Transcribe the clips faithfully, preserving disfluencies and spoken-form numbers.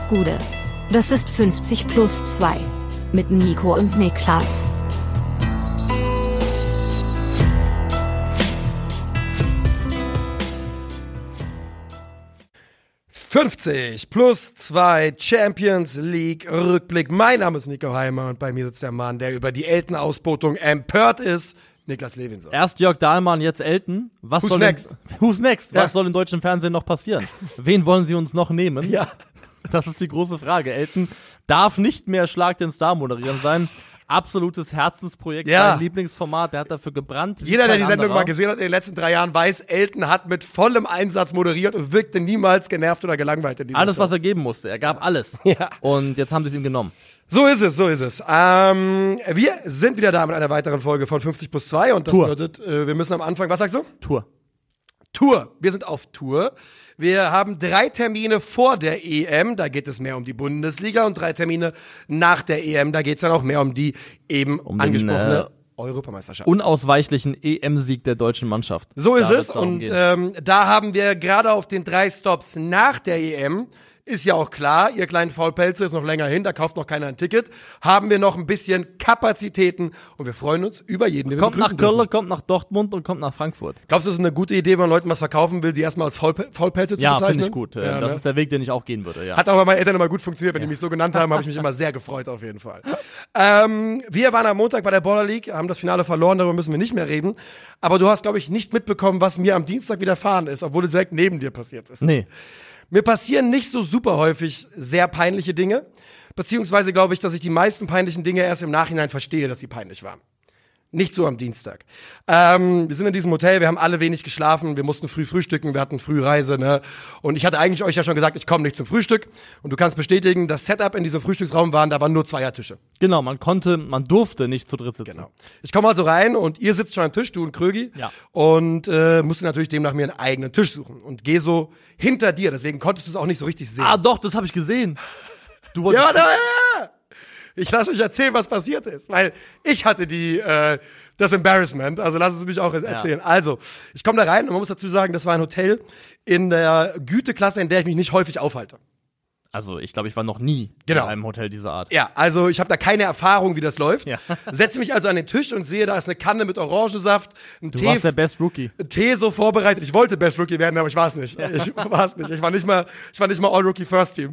Gude. Das ist fünfzig plus zwei. Mit Nico und Niklas. fünfzig plus zwei Champions League Rückblick. Mein Name ist Nico Heimer und bei mir sitzt der Mann, der über die Elton-Ausbotung empört ist. Niklas Levinson. Erst Jörg Dahlmann, jetzt Elton. Was Who's soll next? In, who's next? Ja. Was soll im deutschen Fernsehen noch passieren? Wen wollen sie uns noch nehmen? Ja. Das ist die große Frage. Elton darf nicht mehr Schlag den Star moderieren sein. Absolutes Herzensprojekt, Ja. sein Lieblingsformat, der hat dafür gebrannt. wie Jeder, der kein die Sendung anderer. mal gesehen hat in den letzten drei Jahren, weiß, Elton hat mit vollem Einsatz moderiert und wirkte niemals genervt oder gelangweilt in dieser Alles, Show. was er geben musste. Er gab alles. Ja. Und jetzt haben sie es ihm genommen. So ist es, so ist es. Ähm, wir sind wieder da mit einer weiteren Folge von fünfzig plus zwei und das Tour. bedeutet, äh, wir müssen am Anfang, was sagst du? Tour. Tour. Wir sind auf Tour. Wir haben drei Termine vor der E M, da geht es mehr um die Bundesliga, und drei Termine nach der E M, da geht es dann auch mehr um die eben Um den, angesprochene äh, Europameisterschaft. Unausweichlichen E M-Sieg der deutschen Mannschaft. So ist Da es. wird's darum Und gehen. ähm, da haben wir gerade auf den drei Stops nach der E M, ist ja auch klar, ihr kleinen Faulpelze, ist noch länger hin, da kauft noch keiner ein Ticket, haben wir noch ein bisschen Kapazitäten und wir freuen uns über jeden, den wir Kommt nach begrüßen Köln, dürfen. kommt nach Dortmund und kommt nach Frankfurt. Glaubst du, das ist eine gute Idee, wenn man Leuten was verkaufen will, sie erstmal als Faulpe- Faulpelze zu Ja, bezeichnen? finde ich gut. Äh, Ja, das ne? ist der Weg, den ich auch gehen würde. Ja. Hat auch bei meinen Eltern immer gut funktioniert, wenn die mich so genannt haben, habe ich mich immer sehr gefreut auf jeden Fall. Ähm, wir waren am Montag bei der Baller League, haben das Finale verloren, darüber müssen wir nicht mehr reden. Aber du hast, glaube ich, nicht mitbekommen, was mir am Dienstag widerfahren ist, obwohl es direkt neben dir passiert ist. Nee. Mir passieren nicht so super häufig sehr peinliche Dinge, beziehungsweise glaube ich, dass ich die meisten peinlichen Dinge erst im Nachhinein verstehe, dass sie peinlich waren. Nicht so am Dienstag. Ähm, wir sind in diesem Hotel, wir haben alle wenig geschlafen, wir mussten früh frühstücken, wir hatten früh Reise, ne? Und ich hatte eigentlich euch ja schon gesagt, ich komme nicht zum Frühstück. Und du kannst bestätigen, das Setup in diesem Frühstücksraum waren, da waren nur Zweiertische. Genau, man konnte, man durfte nicht zu dritt sitzen. Genau. Ich komme also rein und ihr sitzt schon am Tisch, du und Krögi. Ja. Und äh, musste natürlich demnach mir einen eigenen Tisch suchen. Und geh so hinter dir, deswegen konntest du es auch nicht so richtig sehen. Ah, doch, das habe ich gesehen. Du wolltest. Ja, da, ja. Ich lasse euch erzählen, was passiert ist, weil ich hatte die äh, das Embarrassment, also lass es mich auch erzählen. Ja. Also, ich komme da rein und man muss dazu sagen, das war ein Hotel in der Güteklasse, in der ich mich nicht häufig aufhalte. Also, ich glaube, ich war noch nie Genau. in einem Hotel dieser Art. Ja, also ich habe da keine Erfahrung, wie das läuft. Ja. Setze mich also an den Tisch und sehe, da ist eine Kanne mit Orangensaft, ein Du Tee, warst der Best Rookie. Tee so vorbereitet. Ich wollte Best Rookie werden, aber ich war es nicht. Ja. Ich war es nicht. Ich war nicht mal, ich war nicht mal All Rookie First Team.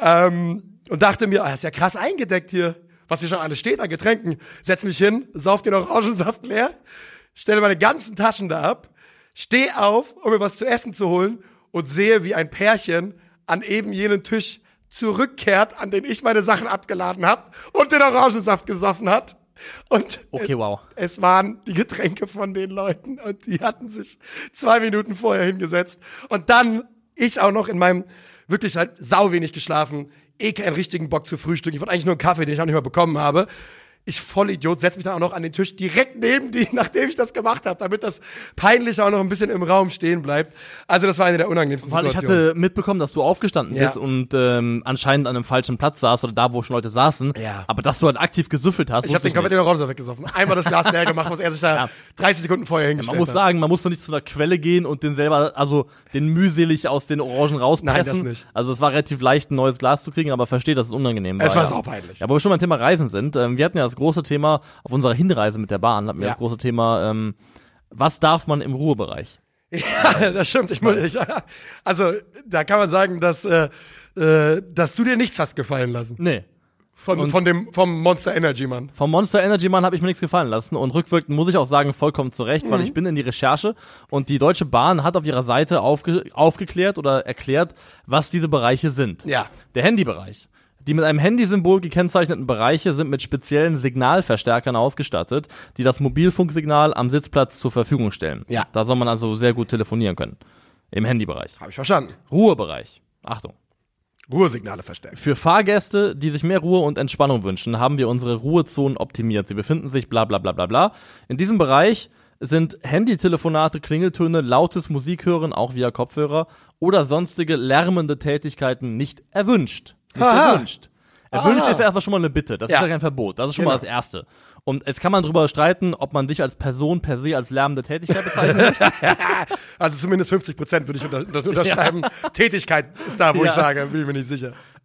Ähm, und dachte mir, ah, ist ja krass eingedeckt hier, was hier schon alles steht an Getränken. Setz mich hin, sauf den Orangensaft leer, stelle meine ganzen Taschen da ab, stehe auf, um mir was zu essen zu holen und sehe, wie ein Pärchen an eben jenen Tisch zurückkehrt, an den ich meine Sachen abgeladen habe und den Orangensaft gesoffen hat. Und Okay, wow. es waren die Getränke von den Leuten und die hatten sich zwei Minuten vorher hingesetzt. Und dann ich auch noch in meinem wirklich halt sau wenig geschlafen, eh keinen richtigen Bock zu frühstücken. Ich wollte eigentlich nur einen Kaffee, den ich auch nicht mehr bekommen habe. Ich Vollidiot, setze mich dann auch noch an den Tisch direkt neben die, nachdem ich das gemacht habe, damit das peinlich auch noch ein bisschen im Raum stehen bleibt. Also das war eine der unangenehmsten Weil ich Situationen. hatte mitbekommen, dass du aufgestanden Ja. bist und ähm, anscheinend an einem falschen Platz saßt oder da, wo schon Leute saßen. Ja. Aber dass du halt aktiv gesüffelt hast, Ich habe wusste den komplett den Orangensaft weggesoffen. Einmal das Glas leer gemacht, was er sich da Ja. dreißig Sekunden vorher Ja, hingestellt man muss hat. sagen, man muss doch nicht zu einer Quelle gehen und den selber, also den mühselig aus den Orangen rauspressen. Nein, das nicht. Also es war relativ leicht, ein neues Glas zu kriegen, aber verstehe, dass es unangenehm war. Es war ja. saupeinlich. Ja, wo wir schon beim Thema Reisen sind, ähm, wir hatten ja das große Thema auf unserer Hinreise mit der Bahn, hatten wir Ja. das große Thema, ähm, was darf man im Ruhebereich? Ja, das stimmt. Ich muss, ich, also, da kann man sagen, dass, äh, äh, dass du dir nichts hast gefallen lassen. Nee. Von, Und- von dem, vom Monster Energy Mann. Vom Monster Energy Mann habe ich mir nichts gefallen lassen und rückwirkend muss ich auch sagen, vollkommen zu Recht, Mhm. weil ich bin in die Recherche und die Deutsche Bahn hat auf ihrer Seite aufge aufgeklärt oder erklärt, was diese Bereiche sind. Ja. Der Handybereich. Die mit einem Handysymbol gekennzeichneten Bereiche sind mit speziellen Signalverstärkern ausgestattet, die das Mobilfunksignal am Sitzplatz zur Verfügung stellen. Ja. Da soll man also sehr gut telefonieren können. Im Handybereich. Habe ich verstanden. Ruhebereich. Achtung. Ruhesignale verstärkt. Für Fahrgäste, die sich mehr Ruhe und Entspannung wünschen, haben wir unsere Ruhezonen optimiert. Sie befinden sich bla bla bla bla bla. In diesem Bereich sind Handytelefonate, Klingeltöne, lautes Musikhören, auch via Kopfhörer, oder sonstige lärmende Tätigkeiten nicht erwünscht. Nicht Aha. erwünscht. Erwünscht Aha. ist ja erstmal schon mal eine Bitte. Das Ja. ist ja kein Verbot. Das ist schon Genau. mal das Erste. Und jetzt kann man drüber streiten, ob man dich als Person per se als lärmende Tätigkeit bezeichnen möchte. Also zumindest fünfzig Prozent würde ich unter, unter, unterschreiben. Tätigkeit ist da, wo Ja. ich sage, bin ich mir nicht sicher.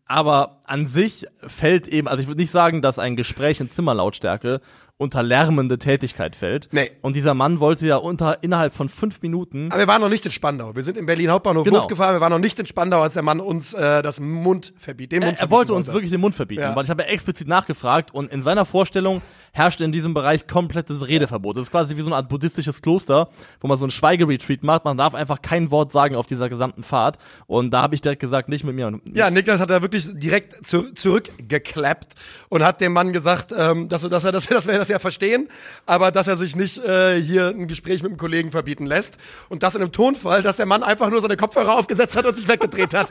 Aber an sich fällt eben, also ich würde nicht sagen, dass ein Gespräch in Zimmerlautstärke unter lärmende Tätigkeit fällt. Nee. Und dieser Mann wollte ja unter innerhalb von fünf Minuten. Aber wir waren noch nicht in Spandau. Wir sind in Berlin Hauptbahnhof Genau. losgefahren. Wir waren noch nicht in Spandau, als der Mann uns äh, das Mund verbietet. Den Mund Er, er wollte uns wirklich den Mund verbieten, Ja. weil ich habe ja explizit nachgefragt und in seiner Vorstellung herrscht in diesem Bereich komplettes Redeverbot. Das ist quasi wie so eine Art buddhistisches Kloster, wo man so ein Schweigeretreat macht. Man darf einfach kein Wort sagen auf dieser gesamten Fahrt. Und da habe ich direkt gesagt, nicht mit mir. Und Ja, Niklas hat da wirklich direkt zu, zurückgeklappt und hat dem Mann gesagt, ähm, dass, dass, er, dass, er, dass wir das ja verstehen, aber dass er sich nicht äh, hier ein Gespräch mit einem Kollegen verbieten lässt. Und das in einem Tonfall, dass der Mann einfach nur seine Kopfhörer aufgesetzt hat und sich weggedreht hat.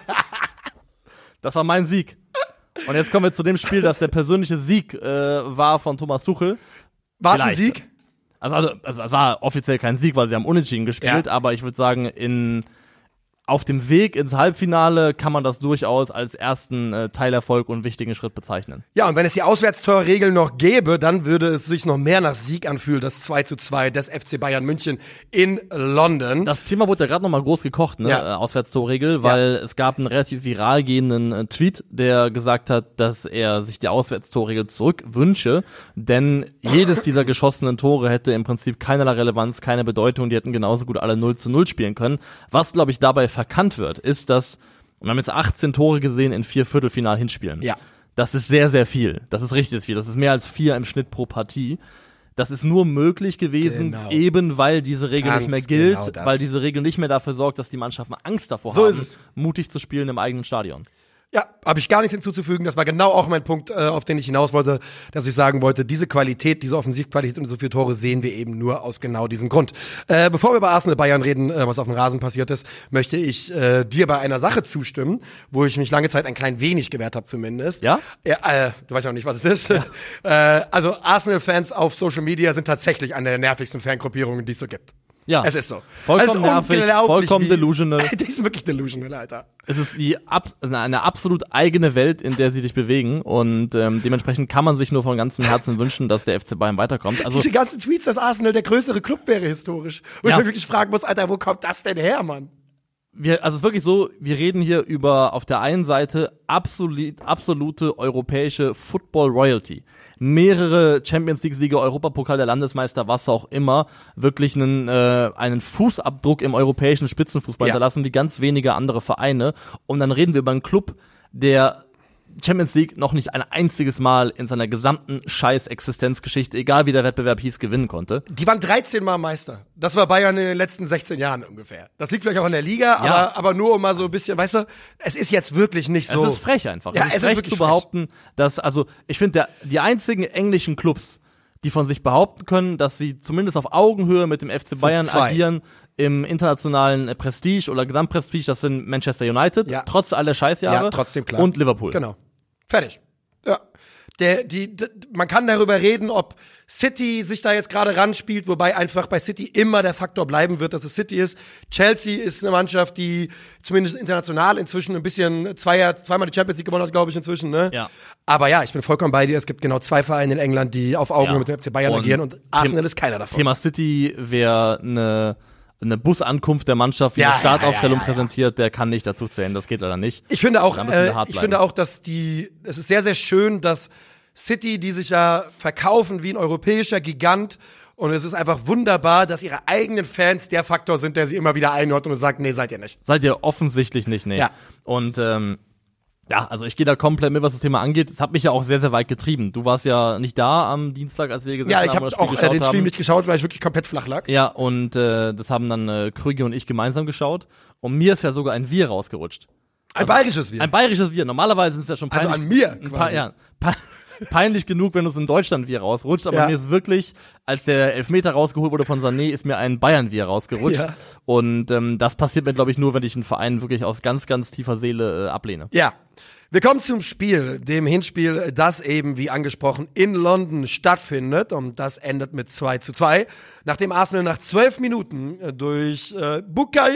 Das war mein Sieg. Und jetzt kommen wir zu dem Spiel, das der persönliche Sieg äh, war von Thomas Tuchel. War es ein Vielleicht. Sieg? Also, also, also es war offiziell kein Sieg, weil sie haben unentschieden gespielt, Ja. aber ich würde sagen, in auf dem Weg ins Halbfinale kann man das durchaus als ersten äh, Teilerfolg und wichtigen Schritt bezeichnen. Ja, und wenn es die Auswärtstorregel noch gäbe, dann würde es sich noch mehr nach Sieg anfühlen, das zwei zu zwei des F C Bayern München in London. Das Thema wurde ja gerade noch mal groß gekocht, ne? Ja. Äh, Auswärtstorregel, weil es gab einen relativ viral gehenden äh, Tweet, der gesagt hat, dass er sich die Auswärtstorregel zurückwünsche, denn jedes dieser geschossenen Tore hätte im Prinzip keinerlei Relevanz, keine Bedeutung, die hätten genauso gut alle null zu null spielen können. Was, glaube ich, dabei verkannt wird, ist, dass, wir haben jetzt achtzehn Tore gesehen in vier Viertelfinal-Hinspielen. Ja. Das ist sehr, sehr viel. Das ist richtig viel. Das ist mehr als vier im Schnitt pro Partie. Das ist nur möglich gewesen, Genau. eben weil diese Regel Ganz nicht mehr gilt, genau das. weil diese Regel nicht mehr dafür sorgt, dass die Mannschaften Angst davor So haben, ist es. mutig zu spielen im eigenen Stadion. Ja, habe ich gar nichts hinzuzufügen. Das war genau auch mein Punkt, äh, auf den ich hinaus wollte, dass ich sagen wollte, diese Qualität, diese Offensivqualität und so viele Tore sehen wir eben nur aus genau diesem Grund. Äh, bevor wir über Arsenal Bayern reden, äh, was auf dem Rasen passiert ist, möchte ich äh, dir bei einer Sache zustimmen, wo ich mich lange Zeit ein klein wenig gewehrt habe zumindest. Ja? Ja, äh, du weißt ja noch nicht, was es ist. Ja. äh, also Arsenal-Fans auf Social Media sind tatsächlich eine der nervigsten Fangruppierungen, die es so gibt. Ja. Es ist so. Vollkommen es ist nervig, unglaublich, vollkommen wie- delusional. Die sind wirklich delusional, Alter. Es ist die ab, eine absolut eigene Welt, in der sie sich bewegen und ähm, dementsprechend kann man sich nur von ganzem Herzen wünschen, dass der F C Bayern weiterkommt. Also Diese ganzen Tweets, dass Arsenal der größere Club wäre historisch. Wo Ja. ich mich wirklich fragen muss, Alter, wo kommt das denn her, Mann? wir, also es ist wirklich so, wir reden hier über auf der einen Seite absolut, absolute europäische Football Royalty. Mehrere Champions League Siege, Europapokal der Landesmeister, was auch immer, wirklich einen, äh, einen Fußabdruck im europäischen Spitzenfußball Ja. hinterlassen, wie ganz wenige andere Vereine. Und dann reden wir über einen Club, der Champions League noch nicht ein einziges Mal in seiner gesamten Scheiß-Existenzgeschichte, egal wie der Wettbewerb hieß, gewinnen konnte. Die waren dreizehn Mal Meister. Das war Bayern in den letzten sechzehn Jahren ungefähr. Das liegt vielleicht auch in der Liga, Ja. aber, aber nur um mal so ein bisschen, weißt du, es ist jetzt wirklich nicht so. Es ist frech einfach. Ja, es ist es ist frech wirklich zu behaupten, dass, also ich finde, die einzigen englischen Clubs, die von sich behaupten können, dass sie zumindest auf Augenhöhe mit dem F C Bayern zwei. agieren im internationalen äh, Prestige oder Gesamtprestige, das sind Manchester United, Ja. trotz aller Scheißjahre, Ja, trotzdem klar. und Liverpool. Genau. Fertig. Ja. Der, die, d- man kann darüber reden, ob City sich da jetzt gerade ranspielt, wobei einfach bei City immer der Faktor bleiben wird, dass es City ist. Chelsea ist eine Mannschaft, die zumindest international inzwischen ein bisschen zweier, zweimal die Champions League gewonnen hat, glaube ich, inzwischen, ne? Ja. Aber ja, ich bin vollkommen bei dir. Es gibt genau zwei Vereine in England, die auf Augenhöhe Ja. mit dem F C Bayern Und agieren und Arsenal ist keiner davon. Thema City, wer eine eine Busankunft der Mannschaft, wie Ja, eine Startaufstellung ja, ja, ja, ja. präsentiert, der kann nicht dazu zählen. Das geht leider nicht. Ich finde auch, Da müssen wir äh, hart ich bleiben. finde auch, dass die, es ist sehr, sehr schön, dass City, die sich ja verkaufen wie ein europäischer Gigant, und es ist einfach wunderbar, dass ihre eigenen Fans der Faktor sind, der sie immer wieder einordnet und sagt, nee, seid ihr nicht. Seid ihr offensichtlich nicht, nee. Ja. Und ähm, ja, also ich gehe da komplett mit, was das Thema angeht. Es hat mich ja auch sehr, sehr weit getrieben. Du warst ja nicht da am Dienstag, als wir gesessen Ja, ich haben habe und das auch Spiel äh, geschaut den Stream haben. nicht geschaut, weil ich wirklich komplett flach lag. Ja, und äh, das haben dann äh, Krüge und ich gemeinsam geschaut. Und mir ist ja sogar ein Wir rausgerutscht. Ein bayerisches Wir. Ein bayerisches Wir. Normalerweise ist es ja schon Also peinlich. an mir ein paar, quasi. ja, pe peinlich genug, wenn du es in Deutschland Wir rausrutscht. Aber Ja. mir ist wirklich, als der Elfmeter rausgeholt wurde von Sané, ist mir ein Bayern Wir rausgerutscht. Ja. Und ähm, das passiert mir, glaube ich, nur, wenn ich einen Verein wirklich aus ganz, ganz tiefer Seele äh, ablehne. Ja. Wir kommen zum Spiel, dem Hinspiel, das eben, wie angesprochen, in London stattfindet. Und das endet mit zwei zu zwei. Nachdem Arsenal nach zwölf Minuten äh, durch äh,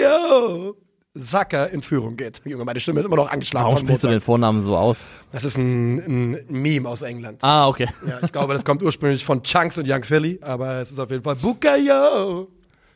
Bukayo Saka in Führung geht. Junge, meine Stimme ist immer noch angeschlagen. Warum von sprichst du Montag. den Vornamen so aus? Das ist ein, ein Meme aus England. Ah, okay. Ja, ich glaube, das kommt ursprünglich von Chunks und Young Philly, aber es ist auf jeden Fall Bukayo.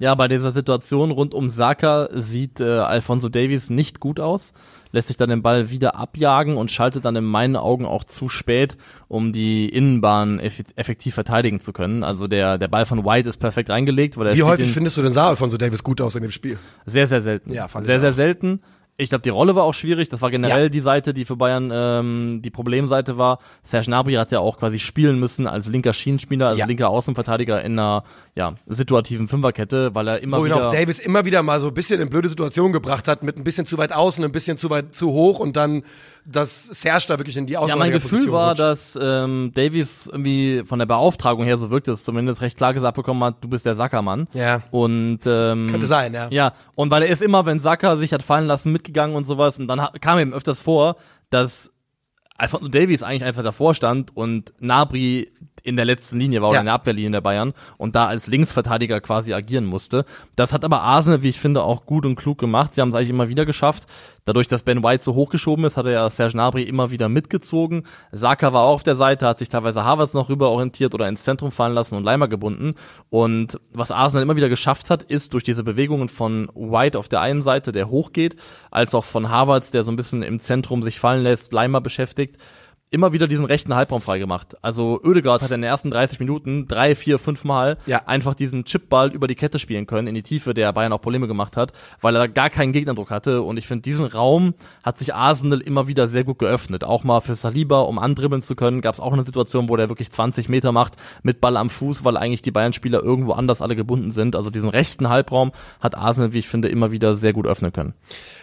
Ja, bei dieser Situation rund um Saka sieht äh, Alphonso Davies nicht gut aus, lässt sich dann den Ball wieder abjagen und schaltet dann in meinen Augen auch zu spät, um die Innenbahn eff- effektiv verteidigen zu können. Also der der Ball von White ist perfekt reingelegt. Weil er Wie häufig findest du denn sah Alphonso Davies gut aus in dem Spiel? Sehr, sehr selten. Ja, fand sehr, ich sehr auch. selten. Ich glaube, die Rolle war auch schwierig. Das war generell Ja. die Seite, die für Bayern ähm, die Problemseite war. Serge Gnabry hat ja auch quasi spielen müssen als linker Schienenspieler, also Ja. linker Außenverteidiger in einer ja, situativen Fünferkette, weil er immer Wo ihn wieder... auch Davis immer wieder mal so ein bisschen in blöde Situationen gebracht hat, mit ein bisschen zu weit außen, ein bisschen zu weit zu hoch und dann, dass Serge da wirklich in die Ja, mein Gefühl Außenverteidigerposition war, rutscht. dass ähm, Davies irgendwie von der Beauftragung her, so wirkt es zumindest, recht klar gesagt bekommen hat, du bist der Saka-Mann. Ja. Und ähm, Könnte sein, ja. Ja, und weil er ist immer, wenn Saka sich hat fallen lassen, mitgegangen und sowas, und dann ha- kam eben öfters vor, dass Alphonso Davies eigentlich einfach davor stand und Gnabry in der letzten Linie war oder Ja. in der Abwehrlinie der Bayern und da als Linksverteidiger quasi agieren musste. Das hat aber Arsenal, wie ich finde, auch gut und klug gemacht. Sie haben es eigentlich immer wieder geschafft. Dadurch, dass Ben White so hochgeschoben ist, hat er ja Serge Gnabry immer wieder mitgezogen. Saka war auch auf der Seite, hat sich teilweise Havertz noch rüber orientiert oder ins Zentrum fallen lassen und Leimer gebunden. Und was Arsenal immer wieder geschafft hat, ist durch diese Bewegungen von White auf der einen Seite, der hochgeht, als auch von Havertz, der so ein bisschen im Zentrum sich fallen lässt, Leimer beschäftigt, immer wieder diesen rechten Halbraum freigemacht. Also Oedegaard hat in den ersten dreißig Minuten drei, vier, fünf Mal Ja. einfach diesen Chipball über die Kette spielen können, in die Tiefe, der Bayern auch Probleme gemacht hat, weil er gar keinen Gegnerdruck hatte. Und ich finde, diesen Raum hat sich Arsenal immer wieder sehr gut geöffnet. Auch mal für Saliba, um andribbeln zu können, gab es auch eine Situation, wo der wirklich zwanzig Meter macht mit Ball am Fuß, weil eigentlich die Bayern-Spieler irgendwo anders alle gebunden sind. Also diesen rechten Halbraum hat Arsenal, wie ich finde, immer wieder sehr gut öffnen können.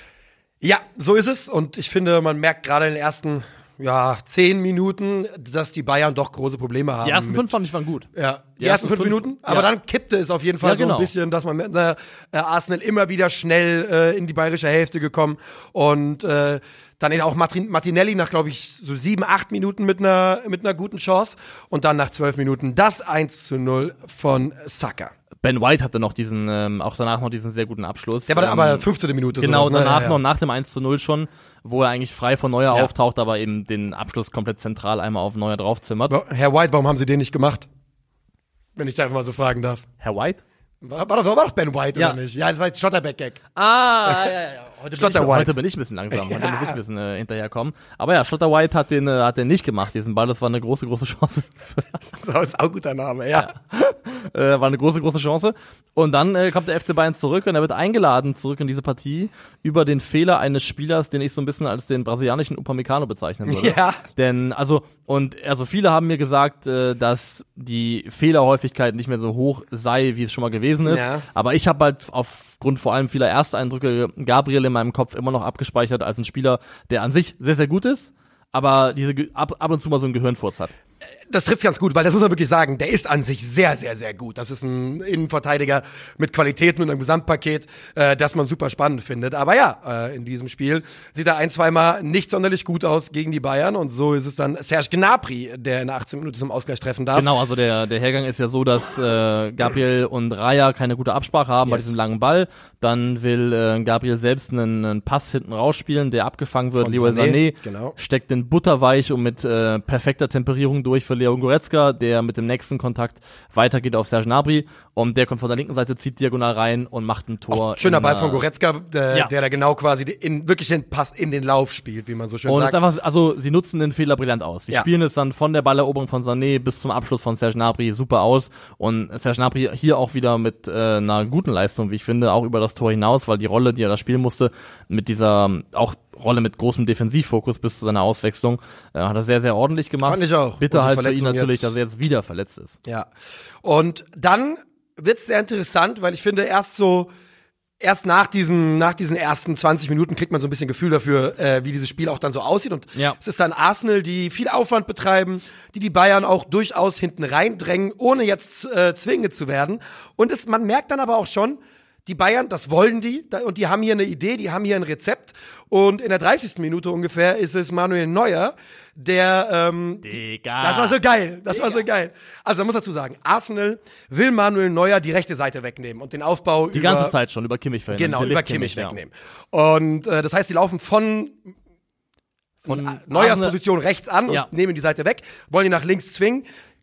Ja, so ist es. Und ich finde, man merkt gerade in den ersten ja, zehn Minuten, dass die Bayern doch große Probleme haben. Die ersten mit, fünf fand ich waren gut. Ja, die, Die ersten ersten fünf, fünf, Minuten. Aber ja. dann kippte es auf jeden Fall Ja, so genau. ein bisschen, dass man mit einer äh, Arsenal immer wieder schnell äh, in die bayerische Hälfte gekommen und äh, dann auch Martin, Martinelli nach, glaube ich, so sieben, acht Minuten mit einer mit einer guten Chance und dann nach zwölf Minuten das eins zu null von Saka. Ben White hatte noch diesen, ähm, auch danach noch diesen sehr guten Abschluss. Der war dann ähm, aber fünfzehnte Minute. Genau, sowas, ne? danach ja, ja. noch nach dem eins zu null schon, wo er eigentlich frei von Neuer Ja. auftaucht, aber eben den Abschluss komplett zentral einmal auf Neuer draufzimmert. Herr White, warum haben Sie den nicht gemacht? Wenn ich da einfach mal so fragen darf. Herr White? War, war, doch, war doch Ben White, Ja. oder nicht? Ja, das war jetzt Schotterbeck-Gag. Ah, ja, ja, ja. Heute bin, ich, Schlotter White. heute bin ich ein bisschen langsam, heute muss ich ein bisschen äh, hinterherkommen. Aber ja, Schlotter White hat den, äh, hat den nicht gemacht, diesen Ball, das war eine große, große Chance. Das ist auch ein guter Name, ja. äh, war eine große, große Chance. Und dann äh, kommt der F C Bayern zurück und er wird eingeladen zurück in diese Partie über den Fehler eines Spielers, den ich so ein bisschen als den brasilianischen Upamecano bezeichnen würde. Ja. Denn, also, und also viele haben mir gesagt, äh, dass die Fehlerhäufigkeit nicht mehr so hoch sei, wie es schon mal gewesen ist. Ja. Aber ich habe halt aufgrund vor allem vieler Ersteindrücke Gabriel in meinem Kopf immer noch abgespeichert als ein Spieler, der an sich sehr, sehr gut ist, aber diese Ge- ab, ab und zu mal so einen Gehirnfurz hat. Das trifft's ganz gut, weil das muss man wirklich sagen, der ist an sich sehr, sehr, sehr gut. Das ist ein Innenverteidiger mit Qualitäten und einem Gesamtpaket, äh, das man super spannend findet. Aber ja, äh, in diesem Spiel sieht er ein, zweimal nicht sonderlich gut aus gegen die Bayern und so ist es dann Serge Gnabry, der in der achtzehnten Minute zum Ausgleich treffen darf. Genau, also der, der Hergang ist ja so, dass äh, Gabriel und Raya keine gute Absprache haben bei Yes. diesem langen Ball. Dann will äh, Gabriel selbst einen, einen Pass hinten rausspielen, der abgefangen wird. Von Leroy Sané, Sané genau. steckt den butterweich und mit äh, perfekter Temperierung durch für Leon Goretzka, der mit dem nächsten Kontakt weitergeht auf Serge Gnabry. Und der kommt von der linken Seite, zieht diagonal rein und macht ein Tor. Schöner in, Ball äh, von Goretzka, der, ja. der da genau quasi in, wirklich den Pass in den Lauf spielt, wie man so schön Und es sagt. ist einfach, also sie nutzen den Fehler brillant aus. Sie Ja. spielen es dann von der Balleroberung von Sané bis zum Abschluss von Serge Gnabry super aus. Und Serge Gnabry hier auch wieder mit äh, einer guten Leistung, wie ich finde, auch über das Tor hinaus, weil die Rolle, die er da spielen musste, mit dieser auch Rolle mit großem Defensivfokus bis zu seiner Auswechslung, äh, hat er sehr, sehr ordentlich gemacht. Fand ich auch. Bitte Und die halt für ihn Verletzung natürlich, jetzt- dass er jetzt wieder verletzt ist. Ja. Und dann wird's sehr interessant, weil ich finde, erst so, erst nach diesen, nach diesen ersten zwanzig Minuten kriegt man so ein bisschen Gefühl dafür, äh, wie dieses Spiel auch dann so aussieht. Und Ja. es ist dann Arsenal, die viel Aufwand betreiben, die die Bayern auch durchaus hinten reindrängen, ohne jetzt äh, zwingend zu werden. Und es, man merkt dann aber auch schon, die Bayern, das wollen die, da- und die haben hier eine Idee, die haben hier ein Rezept. Und in der dreißigsten Minute ungefähr ist es Manuel Neuer, der, ähm, Digga. das war so geil, das war so geil. Also, man muss dazu sagen, Arsenal will Manuel Neuer die rechte Seite wegnehmen und den Aufbau Die über, ganze Zeit schon über Kimmich verhindern. genau, Der über lebt Kimmich ja. wegnehmen. Und äh, das heißt, die laufen von Von Neuers Arsenal- Position rechts an und Ja. nehmen die Seite weg, wollen ihn nach links zwingen.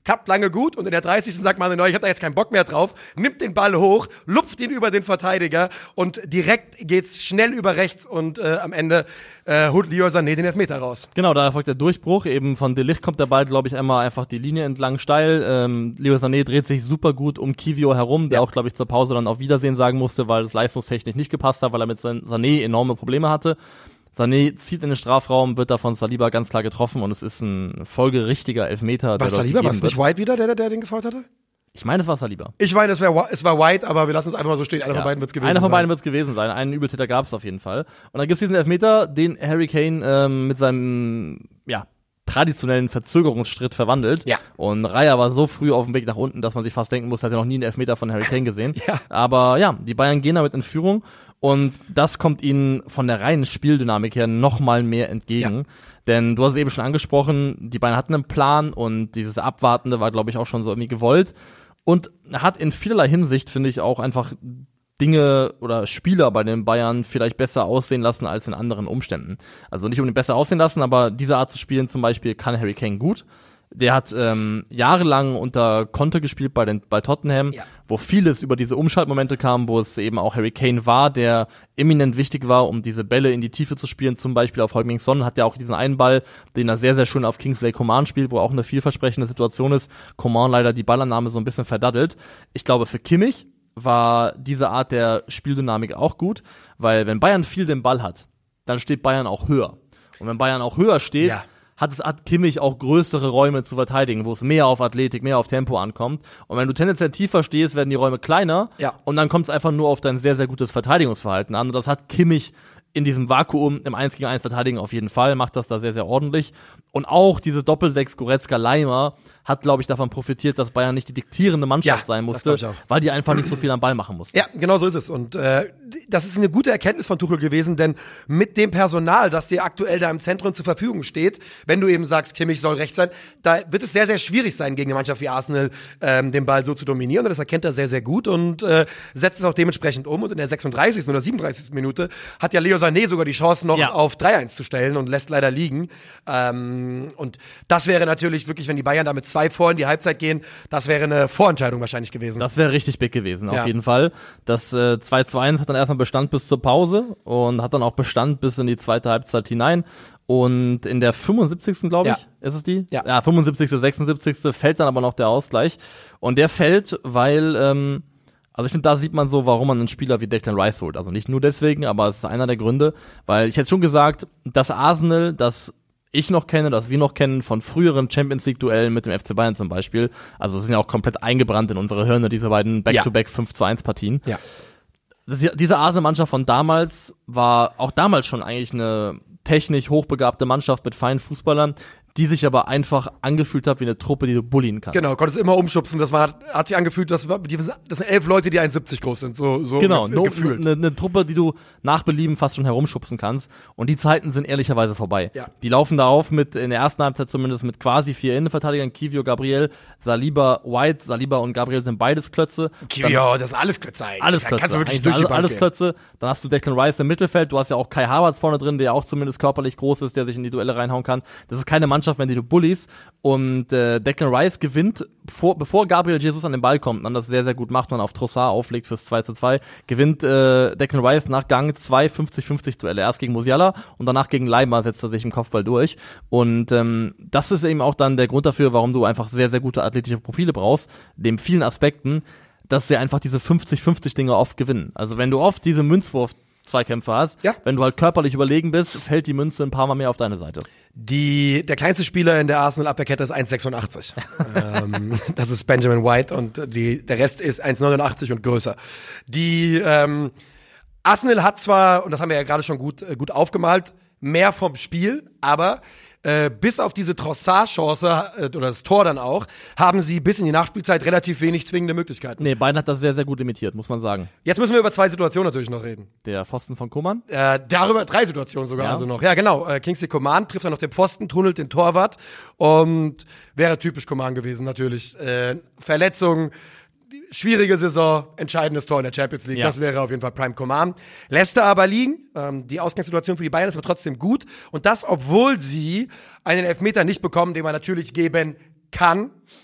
klappt lange gut und in der dreißigsten sagt Manuel Neuer, ich habe da jetzt keinen Bock mehr drauf, nimmt den Ball hoch, lupft ihn über den Verteidiger und direkt geht's schnell über rechts und äh, am Ende äh, holt Leroy Sané den Elfmeter raus. Genau, da erfolgt der Durchbruch, eben von De Ligt kommt der Ball, glaube ich, einmal einfach die Linie entlang steil, ähm, Leroy Sané dreht sich super gut um Kiwior herum, der Ja. auch, glaube ich, zur Pause dann auf Wiedersehen sagen musste, weil es leistungstechnisch nicht gepasst hat, weil er mit Sané enorme Probleme hatte. Sané zieht in den Strafraum, wird da von Saliba ganz klar getroffen und es ist ein folgerichtiger Elfmeter, der Was dort Saliba, gegeben was nicht wird. White wieder, der, der den gefault hatte? Ich meine, es war Saliba. Ich meine, es, wär, es war White, aber wir lassen es einfach mal so stehen. Einer Ja. von beiden wird es gewesen Einer von sein. beiden wird es gewesen sein. Einen Übeltäter gab es auf jeden Fall. Und dann gibt es diesen Elfmeter, den Harry Kane ähm, mit seinem ja, traditionellen Verzögerungsschritt verwandelt. Ja. Und Raya war so früh auf dem Weg nach unten, dass man sich fast denken muss, er hat ja noch nie einen Elfmeter von Harry Kane gesehen. Ja. Aber ja, die Bayern gehen damit in Führung. Und das kommt ihnen von der reinen Spieldynamik her noch mal mehr entgegen. Ja. Denn du hast es eben schon angesprochen, die Bayern hatten einen Plan und dieses Abwartende war, glaube ich, auch schon so irgendwie gewollt. Und hat in vielerlei Hinsicht, finde ich, auch einfach Dinge oder Spieler bei den Bayern vielleicht besser aussehen lassen als in anderen Umständen. Also nicht unbedingt besser aussehen lassen, aber diese Art zu spielen zum Beispiel kann Harry Kane gut. Der hat ähm, jahrelang unter Conte gespielt bei den bei Tottenham, Ja. wo vieles über diese Umschaltmomente kam, wo es eben auch Harry Kane war, der eminent wichtig war, um diese Bälle in die Tiefe zu spielen. Zum Beispiel auf Heung-min Son hat er auch diesen einen Ball, den er sehr, sehr schön auf Kingsley Coman spielt, wo auch eine vielversprechende Situation ist. Coman leider die Ballannahme so ein bisschen verdattelt. Ich glaube, für Kimmich war diese Art der Spieldynamik auch gut, weil wenn Bayern viel den Ball hat, dann steht Bayern auch höher. Und wenn Bayern auch höher steht, Ja. hat es hat Kimmich auch größere Räume zu verteidigen, wo es mehr auf Athletik, mehr auf Tempo ankommt. Und wenn du tendenziell tiefer stehst, werden die Räume kleiner. Ja. Und dann kommt es einfach nur auf dein sehr, sehr gutes Verteidigungsverhalten an. Und das hat Kimmich in diesem Vakuum im eins gegen eins Verteidigen auf jeden Fall, macht das da sehr, sehr ordentlich. Und auch diese Doppelsechs Goretzka-Leimer hat, glaube ich, davon profitiert, dass Bayern nicht die diktierende Mannschaft Ja, sein das musste, glaub ich auch. weil die einfach nicht so viel am Ball machen mussten. Ja, genau so ist es. Und äh, das ist eine gute Erkenntnis von Tuchel gewesen, denn mit dem Personal, das dir aktuell da im Zentrum zur Verfügung steht, wenn du eben sagst, Kimmich soll rechts sein, da wird es sehr, sehr schwierig sein, gegen eine Mannschaft wie Arsenal ähm, den Ball so zu dominieren. Und das erkennt er sehr, sehr gut und äh, setzt es auch dementsprechend um. Und in der sechsunddreißigsten oder siebenunddreißigsten Minute hat ja Leo Sané sogar die Chance, noch Ja. auf drei eins zu stellen und lässt leider liegen. Ähm, und das wäre natürlich wirklich, wenn die Bayern da mit zwei vor in die Halbzeit gehen, das wäre eine Vorentscheidung wahrscheinlich gewesen. Das wäre richtig big gewesen, Ja. auf jeden Fall. Das äh, zwei zu eins hat dann erstmal Bestand bis zur Pause und hat dann auch Bestand bis in die zweite Halbzeit hinein. Und in der fünfundsiebzigsten glaube ich, Ja. ist es die? Ja. ja, fünfundsiebzigste, sechsundsiebzigste fällt dann aber noch der Ausgleich. Und der fällt, weil, ähm, also ich finde, da sieht man so, warum man einen Spieler wie Declan Rice holt. Also nicht nur deswegen, aber es ist einer der Gründe. Weil ich hätte schon gesagt, das Arsenal, das ich noch kenne, das wir noch kennen von früheren Champions-League-Duellen mit dem F C Bayern zum Beispiel. Also sind ja auch komplett eingebrannt in unsere Hirne, diese beiden Back-to-Back fünf zu eins Partien. Ja. Das ist- Diese Arsenal-Mannschaft von damals war auch damals schon eigentlich eine technisch hochbegabte Mannschaft mit feinen Fußballern, die sich aber einfach angefühlt hat wie eine Truppe, die du bullien kannst. Genau, konntest immer umschubsen. Das war, hat sich angefühlt, das, war, die, das sind elf Leute, die eins siebzig groß sind. So, so Genau, gef- no, gefühlt. eine, eine Truppe, die du nach Belieben fast schon herumschubsen kannst. Und die Zeiten sind ehrlicherweise vorbei. Ja. Die laufen da auf mit, in der ersten Halbzeit zumindest, mit quasi vier Innenverteidigern, Kiwior, Gabriel, Saliba, White. Saliba und Gabriel sind beides Klötze. Ja, das sind alles Klötze eigentlich. Alles Da Klötze. Kannst du wirklich Eigentlich durch die alles, Bank alles gehen. Klötze. Dann hast du Declan Rice im Mittelfeld. Du hast ja auch Kai Havertz vorne drin, der auch zumindest körperlich groß ist, der sich in die Duelle reinhauen kann. Das ist keine Mannschaft, wenn die du bullies. Und äh, Declan Rice gewinnt, bevor, bevor Gabriel Jesus an den Ball kommt, und dann das sehr, sehr gut macht und auf Trossard auflegt fürs zwei zu zwei, gewinnt äh, Declan Rice nach Gang zwei fünfzig fünfzig Duelle. Erst gegen Musiala und danach gegen Leimer setzt er sich im Kopfball durch. Und ähm, das ist eben auch dann der Grund dafür, warum du einfach sehr, sehr gute athletische Profile brauchst, neben vielen Aspekten, dass sie einfach diese fünfzig fünfzig Dinge oft gewinnen. Also wenn du oft diese Münzwurf-Zweikämpfe hast, Ja. wenn du halt körperlich überlegen bist, fällt die Münze ein paar Mal mehr auf deine Seite. Die, der kleinste Spieler in der Arsenal-Abwehrkette ist eins sechsundachtzig. ähm, das ist Benjamin White und die, der Rest ist eins neunundachtzig und größer. Die ähm, Arsenal hat zwar, und das haben wir ja gerade schon gut, äh, gut aufgemalt, mehr vom Spiel, aber äh, bis auf diese Trossard-Chance äh, oder das Tor dann auch, haben sie bis in die Nachspielzeit relativ wenig zwingende Möglichkeiten. Nee, Bayern hat das sehr, sehr gut imitiert, muss man sagen. Jetzt müssen wir über zwei Situationen natürlich noch reden. Der Pfosten von Koman. Äh, darüber drei Situationen sogar Ja. also noch. Ja, genau. Äh, Kingsley Coman trifft dann noch den Pfosten, tunnelt den Torwart und wäre typisch Coman gewesen natürlich. Äh, Verletzung, schwierige Saison, entscheidendes Tor in der Champions League. Ja. Das wäre auf jeden Fall Prime Coman. Lässt er aber liegen. Ähm, die Ausgangssituation für die Bayern ist aber trotzdem gut. Und das, obwohl sie einen Elfmeter nicht bekommen, den man natürlich geben kann.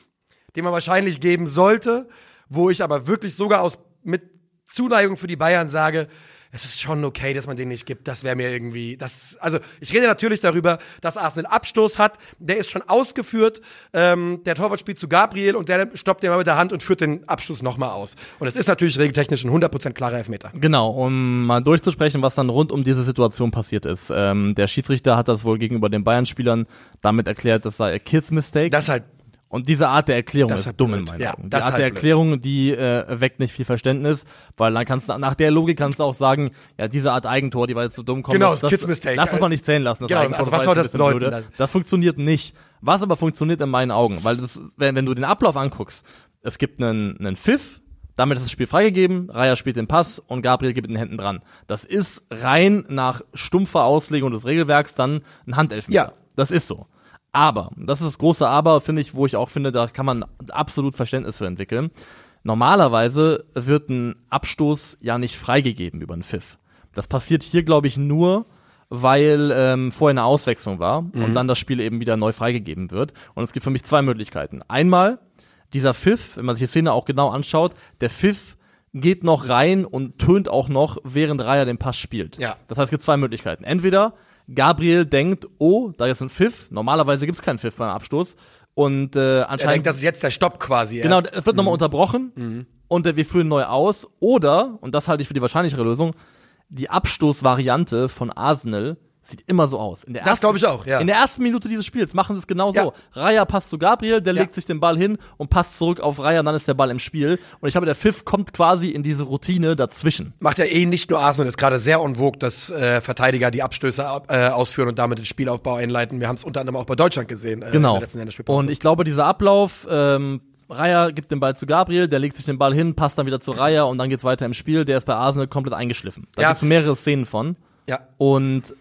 den man wahrscheinlich geben sollte, wo ich aber wirklich sogar aus mit Zuneigung für die Bayern sage, es ist schon okay, dass man den nicht gibt. Das wäre mir irgendwie, das, also ich rede natürlich darüber, dass Arsenal einen Abstoß hat. Der ist schon ausgeführt. Ähm, der Torwart spielt zu Gabriel und der stoppt den mal mit der Hand und führt den Abstoß nochmal aus. Und es ist natürlich regeltechnisch ein hundert Prozent klarer Elfmeter. Genau, um mal durchzusprechen, was dann rund um diese Situation passiert ist. Ähm, der Schiedsrichter hat das wohl gegenüber den Bayern-Spielern damit erklärt, das sei a kid's mistake. Das halt. Und diese Art der Erklärung Das ist ist dumm blöd. in meinen Ja, Augen. Die das Art ist der halt blöd. Erklärung, die äh, weckt nicht viel Verständnis, weil dann kannst du, nach der Logik kannst du auch sagen, ja, diese Art Eigentor, die war jetzt so dumm, komm, Genau, das, das das, Kids Mistake. lass uns mal nicht zählen lassen. Das Genau, Eigentor, also was war soll jetzt das ein bisschen bedeuten? blöde. Das funktioniert nicht. Was aber funktioniert in meinen Augen, weil das, wenn, wenn du den Ablauf anguckst, es gibt einen, einen Pfiff, damit ist das Spiel freigegeben, Raya spielt den Pass und Gabriel gibt den Händen dran. Das ist rein nach stumpfer Auslegung des Regelwerks dann ein Handelfmeter. Ja. Das ist so. Aber, das ist das große Aber, finde ich, wo ich auch finde, da kann man absolut Verständnis für entwickeln. Normalerweise wird ein Abstoß ja nicht freigegeben über einen Pfiff. Das passiert hier, glaube ich, nur, weil ähm, vorher eine Auswechslung war mhm. und dann das Spiel eben wieder neu freigegeben wird. Und es gibt für mich zwei Möglichkeiten. Einmal, dieser Pfiff, wenn man sich die Szene auch genau anschaut, der Pfiff geht noch rein und tönt auch noch, während Raya den Pass spielt. Ja. Das heißt, es gibt zwei Möglichkeiten. Entweder Gabriel denkt, oh, da ist ein Pfiff. Normalerweise gibt es keinen Pfiff beim Abstoß. Und äh, anscheinend. Er denkt, das ist jetzt der Stopp quasi. Genau, erst. es wird nochmal Mhm. unterbrochen Mhm. und äh, wir führen neu aus. Oder, und das halte ich für die wahrscheinlichere Lösung, die Abstoßvariante von Arsenal sieht immer so aus. In der Das ersten- glaube ich auch, ja. In der ersten Minute dieses Spiels machen sie es genau Ja. so. Raya passt zu Gabriel, der Ja. legt sich den Ball hin und passt zurück auf Raya, und dann ist der Ball im Spiel. Und ich habe, der Pfiff kommt quasi in diese Routine dazwischen. Macht ja eh nicht nur Arsenal, ist gerade sehr en vogue, dass äh, Verteidiger die Abstöße äh, ausführen und damit den Spielaufbau einleiten. Wir haben es unter anderem auch bei Deutschland gesehen. Äh, in Genau. der letzten Länderspielpause. Und ich glaube, dieser Ablauf, ähm, Raya gibt den Ball zu Gabriel, der legt sich den Ball hin, passt dann wieder zu Raya und dann geht's weiter im Spiel. Der ist bei Arsenal komplett eingeschliffen. Da Ja. gibt's mehrere Szenen von. Ja. Und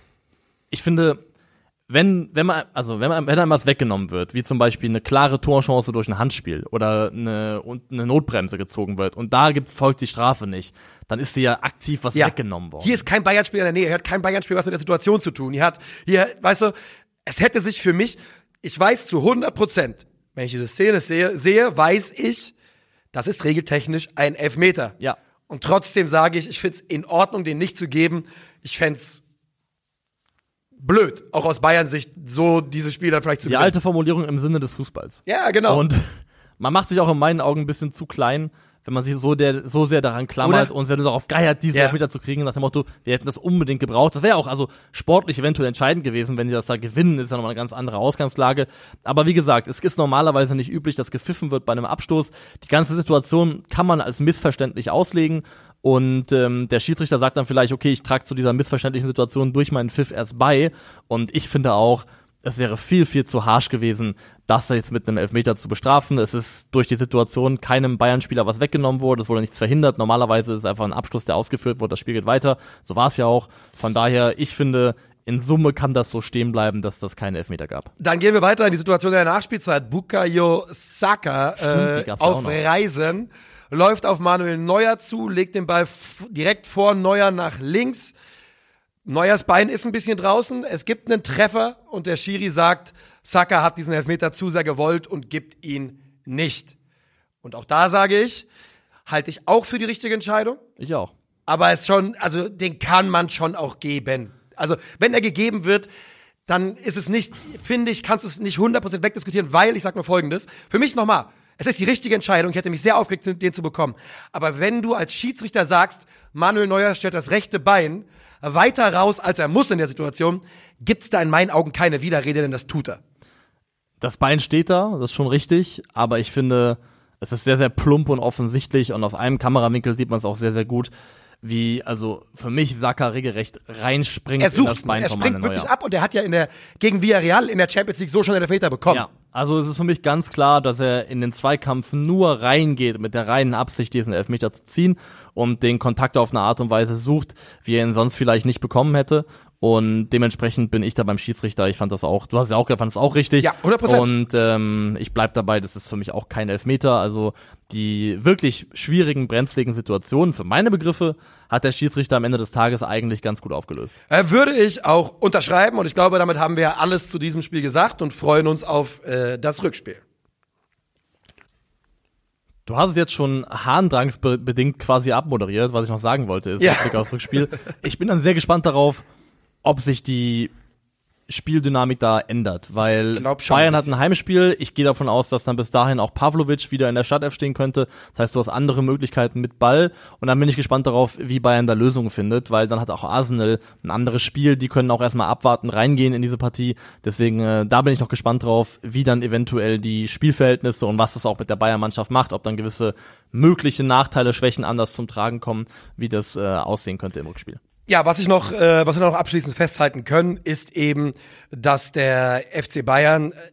ich finde, wenn, wenn man, also wenn man, wenn einem was weggenommen wird, wie zum Beispiel eine klare Torchance durch ein Handspiel oder eine, und eine Notbremse gezogen wird und da gibt, folgt die Strafe nicht, dann ist dir ja aktiv was Ja. weggenommen worden. Hier ist kein Bayern-Spieler in der Nähe. Hier hat kein Bayern-Spieler was mit der Situation zu tun. Hier hat, hier, weißt du, es hätte sich für mich, ich weiß zu hundert Prozent, wenn ich diese Szene sehe, sehe, weiß ich, das ist regeltechnisch ein Elfmeter. Ja. Und trotzdem sage ich, ich find's in Ordnung, den nicht zu geben. Ich fänd's blöd, auch aus Bayern-Sicht, so dieses Spiel dann vielleicht zu Die gewinnen. alte Formulierung im Sinne des Fußballs. Ja, genau. Und man macht sich auch in meinen Augen ein bisschen zu klein, wenn man sich so, der, so sehr daran klammert Oder? und wenn du darauf geiert, diesen Ja. Elfmeter zu kriegen, nach dem Motto, wir hätten das unbedingt gebraucht. Das wäre auch also sportlich eventuell entscheidend gewesen, wenn die das da gewinnen, ist ja nochmal eine ganz andere Ausgangslage. Aber wie gesagt, es ist normalerweise nicht üblich, dass gepfiffen wird bei einem Abstoß. Die ganze Situation kann man als missverständlich auslegen. Und ähm, der Schiedsrichter sagt dann vielleicht, okay, ich trage zu dieser missverständlichen Situation durch meinen Pfiff erst bei. Und ich finde auch, es wäre viel, viel zu harsch gewesen, das jetzt mit einem Elfmeter zu bestrafen. Es ist durch die Situation keinem Bayern-Spieler was weggenommen worden, es wurde nichts verhindert. Normalerweise ist es einfach ein Abschluss, der ausgeführt wurde, das Spiel geht weiter. So war es ja auch. Von daher, ich finde, in Summe kann das so stehen bleiben, dass das keine Elfmeter gab. Dann gehen wir weiter in die Situation der Nachspielzeit. Bukayo Saka Stimmt, die äh, gab's auch auf noch. Reisen, läuft auf Manuel Neuer zu, legt den Ball f- direkt vor Neuer nach links. Neuers Bein ist ein bisschen draußen, es gibt einen Treffer und der Schiri sagt, Saka hat diesen Elfmeter zu sehr gewollt und gibt ihn nicht. Und auch da sage ich, halte ich auch für die richtige Entscheidung, Ich auch. aber es schon, also den kann man schon auch geben. Also wenn er gegeben wird, dann ist es nicht, finde ich, kannst du es nicht hundert Prozent wegdiskutieren, weil, ich sag nur Folgendes, für mich nochmal, es ist die richtige Entscheidung, ich hätte mich sehr aufgeregt, den zu bekommen. Aber wenn du als Schiedsrichter sagst, Manuel Neuer stellt das rechte Bein weiter raus, als er muss in der Situation, gibt's da in meinen Augen keine Widerrede, denn das tut er. Das Bein steht da, das ist schon richtig, aber ich finde, es ist sehr, sehr plump und offensichtlich und aus einem Kamerawinkel sieht man es auch sehr, sehr gut, wie, also für mich Saka regelrecht reinspringt Er in sucht, das Bein er von springt Manuel wirklich Neuer. ab und er hat ja in der, gegen Villarreal in der Champions League so schon einen Elfmeter bekommen. Ja, also es ist für mich ganz klar, dass er in den Zweikampf nur reingeht mit der reinen Absicht, diesen Elfmeter zu ziehen und den Kontakt auf eine Art und Weise sucht, wie er ihn sonst vielleicht nicht bekommen hätte. Und dementsprechend bin ich da beim Schiedsrichter. Ich fand das auch, du hast ja auch gesagt, fand das auch richtig. Ja, hundert Prozent. Und ähm, ich bleib dabei, das ist für mich auch kein Elfmeter. Also die wirklich schwierigen, brenzligen Situationen, für meine Begriffe, hat der Schiedsrichter am Ende des Tages eigentlich ganz gut aufgelöst. Äh, würde ich auch unterschreiben und ich glaube, damit haben wir alles zu diesem Spiel gesagt und freuen uns auf äh, das Rückspiel. Du hast es jetzt schon harndrangsbedingt quasi abmoderiert. Was ich noch sagen wollte, ist ja. mit Blick aufs Rückspiel. Ich bin dann sehr gespannt darauf, ob sich die Spieldynamik da ändert, weil Bayern hat ein Heimspiel. Ich gehe davon aus, dass dann bis dahin auch Pavlovic wieder in der Startelf stehen könnte. Das heißt, du hast andere Möglichkeiten mit Ball. Und dann bin ich gespannt darauf, wie Bayern da Lösungen findet, weil dann hat auch Arsenal ein anderes Spiel. Die können auch erstmal abwarten, reingehen in diese Partie. Deswegen, äh, da bin ich noch gespannt drauf, wie dann eventuell die Spielverhältnisse und was das auch mit der Bayern-Mannschaft macht, ob dann gewisse mögliche Nachteile, Schwächen anders zum Tragen kommen, wie das äh, aussehen könnte im Rückspiel. Ja, was ich noch, äh, was wir noch abschließend festhalten können, ist eben, dass der F C Bayern, äh,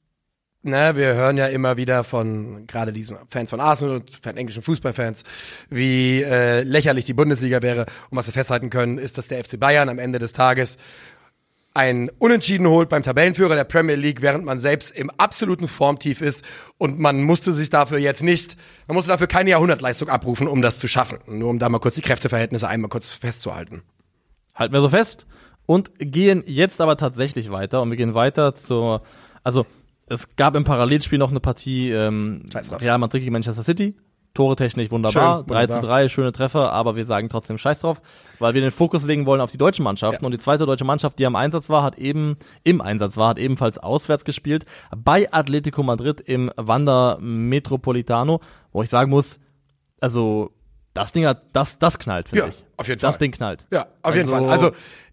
ne, wir hören ja immer wieder von gerade diesen Fans von Arsenal und von englischen Fußballfans, wie äh, lächerlich die Bundesliga wäre. Und was wir festhalten können, ist, dass der F C Bayern am Ende des Tages ein Unentschieden holt beim Tabellenführer der Premier League, während man selbst im absoluten Formtief ist und man musste sich dafür jetzt nicht, man musste dafür keine Jahrhundertleistung abrufen, um das zu schaffen. Nur um da mal kurz die Kräfteverhältnisse einmal kurz festzuhalten. Halten wir so fest und gehen jetzt aber tatsächlich weiter und wir gehen weiter zur, also es gab im Parallelspiel noch eine Partie ähm, Real Madrid gegen Manchester City. Tore technisch wunderbar, Schön, drei zu drei, schöne Treffer, aber wir sagen trotzdem Scheiß drauf, weil wir den Fokus legen wollen auf die deutschen Mannschaften. Ja. Und die zweite deutsche Mannschaft, die am Einsatz war, hat eben im Einsatz war, hat ebenfalls auswärts gespielt bei Atletico Madrid im Wanda Metropolitano, wo ich sagen muss, also das Ding hat, das, das knallt, finde ja, ich. Auf jeden das Fall. Ding knallt. Ja, auf also, jeden Fall. Also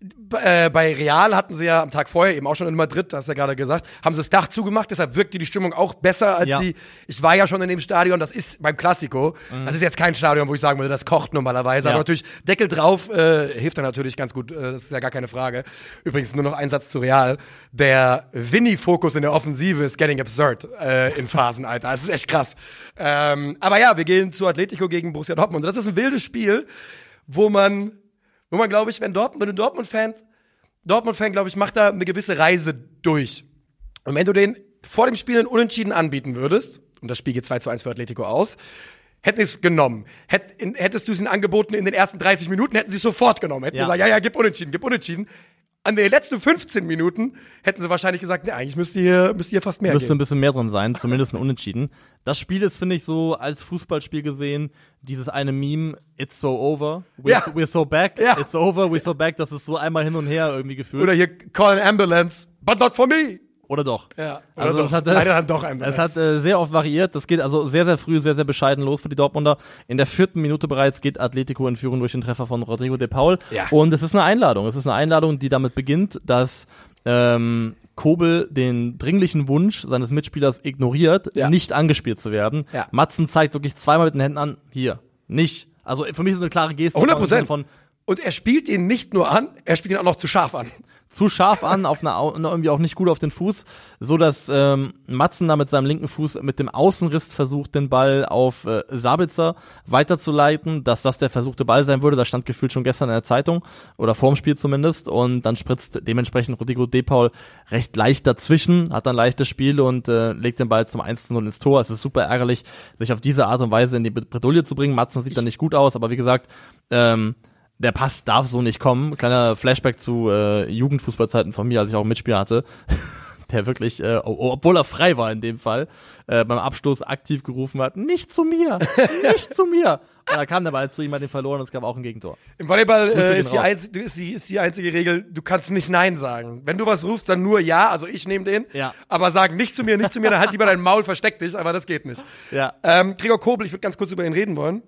äh, bei Real hatten sie ja am Tag vorher, eben auch schon in Madrid, das hast du ja gerade gesagt, haben sie das Dach zugemacht, deshalb wirkte die Stimmung auch besser als ja. sie. Ich war ja schon in dem Stadion, das ist beim Classico. Mhm. Das ist jetzt kein Stadion, wo ich sagen würde, das kocht normalerweise. Ja. Aber natürlich, Deckel drauf äh, hilft dann natürlich ganz gut, äh, das ist ja gar keine Frage. Übrigens nur noch ein Satz zu Real. Der Vinny-Fokus in der Offensive ist getting absurd äh, in Phasen, Alter. Das ist echt krass. Ähm, aber ja, wir gehen zu Atletico gegen Borussia Dortmund. Das ist ein wildes Spiel, wo man Wo man, glaube ich, wenn Dortmund, wenn du Dortmund-Fan, Dortmund-Fan, glaube ich, macht da eine gewisse Reise durch. Und wenn du den vor dem Spiel einen Unentschieden anbieten würdest, und das Spiel geht zwei zu eins für Atletico aus, hätten sie es genommen. Hätt, in, hättest du es ihnen angeboten in den ersten dreißig Minuten, hätten sie es sofort genommen. Hätten ja. gesagt, ja, ja, gib Unentschieden, gib Unentschieden. An den letzten fünfzehn Minuten hätten sie wahrscheinlich gesagt, ne, eigentlich müsste hier, müsste hier fast mehr Müsste geben. ein bisschen mehr drin sein, zumindest ein Unentschieden. Das Spiel ist, finde ich, so als Fußballspiel gesehen, dieses eine Meme, it's so over, we're, ja. so, we're so back, ja. it's over, we're so back, das ist so einmal hin und her irgendwie gefühlt. Oder hier, call an ambulance, but not for me. Oder doch. Ja, oder also doch. Es hat, äh, Leider dann doch ambulance. Es hat äh, sehr oft variiert, das geht also sehr, sehr früh, sehr, sehr bescheiden los für die Dortmunder. In der vierten Minute bereits geht Atletico in Führung durch den Treffer von Rodrigo de Paul. Ja. Und es ist eine Einladung, es ist eine Einladung, die damit beginnt, dass ähm, Kobel den dringlichen Wunsch seines Mitspielers ignoriert, ja. nicht angespielt zu werden. Ja. Matzen zeigt wirklich zweimal mit den Händen an, hier, nicht. Also für mich ist es eine klare Geste. hundert Prozent. Von Und er spielt ihn nicht nur an, er spielt ihn auch noch zu scharf an. Zu scharf an, auf einer, irgendwie auch nicht gut auf den Fuß, so dass ähm, Matzen da mit seinem linken Fuß mit dem Außenriss versucht, den Ball auf äh, Sabitzer weiterzuleiten, dass das der versuchte Ball sein würde. Das stand gefühlt schon gestern in der Zeitung oder vorm Spiel zumindest, und dann spritzt dementsprechend Rodrigo de Paul recht leicht dazwischen, hat dann leichtes Spiel und äh, legt den Ball zum eins zu null ins Tor. Es ist super ärgerlich, sich auf diese Art und Weise in die Bredouille zu bringen. Matzen sieht da nicht gut aus, aber wie gesagt, ähm, der Pass darf so nicht kommen. Kleiner Flashback zu äh, Jugendfußballzeiten von mir, als ich auch einen Mitspieler hatte, der wirklich, äh, obwohl er frei war in dem Fall, äh, beim Abstoß aktiv gerufen hat, nicht zu mir, nicht zu mir. Und da kam der Ball zu ihm, hat den verloren und es gab auch ein Gegentor. Im Volleyball äh, ist, die einz- ist, die, ist die einzige Regel, du kannst nicht Nein sagen. Wenn du was rufst, dann nur Ja, also ich nehme den. Ja. Aber sagen nicht zu mir, nicht zu mir, dann halt lieber dein Maul, versteck dich, aber das geht nicht. Ja. Ähm, Gregor Kobel, ich würde ganz kurz über ihn reden wollen.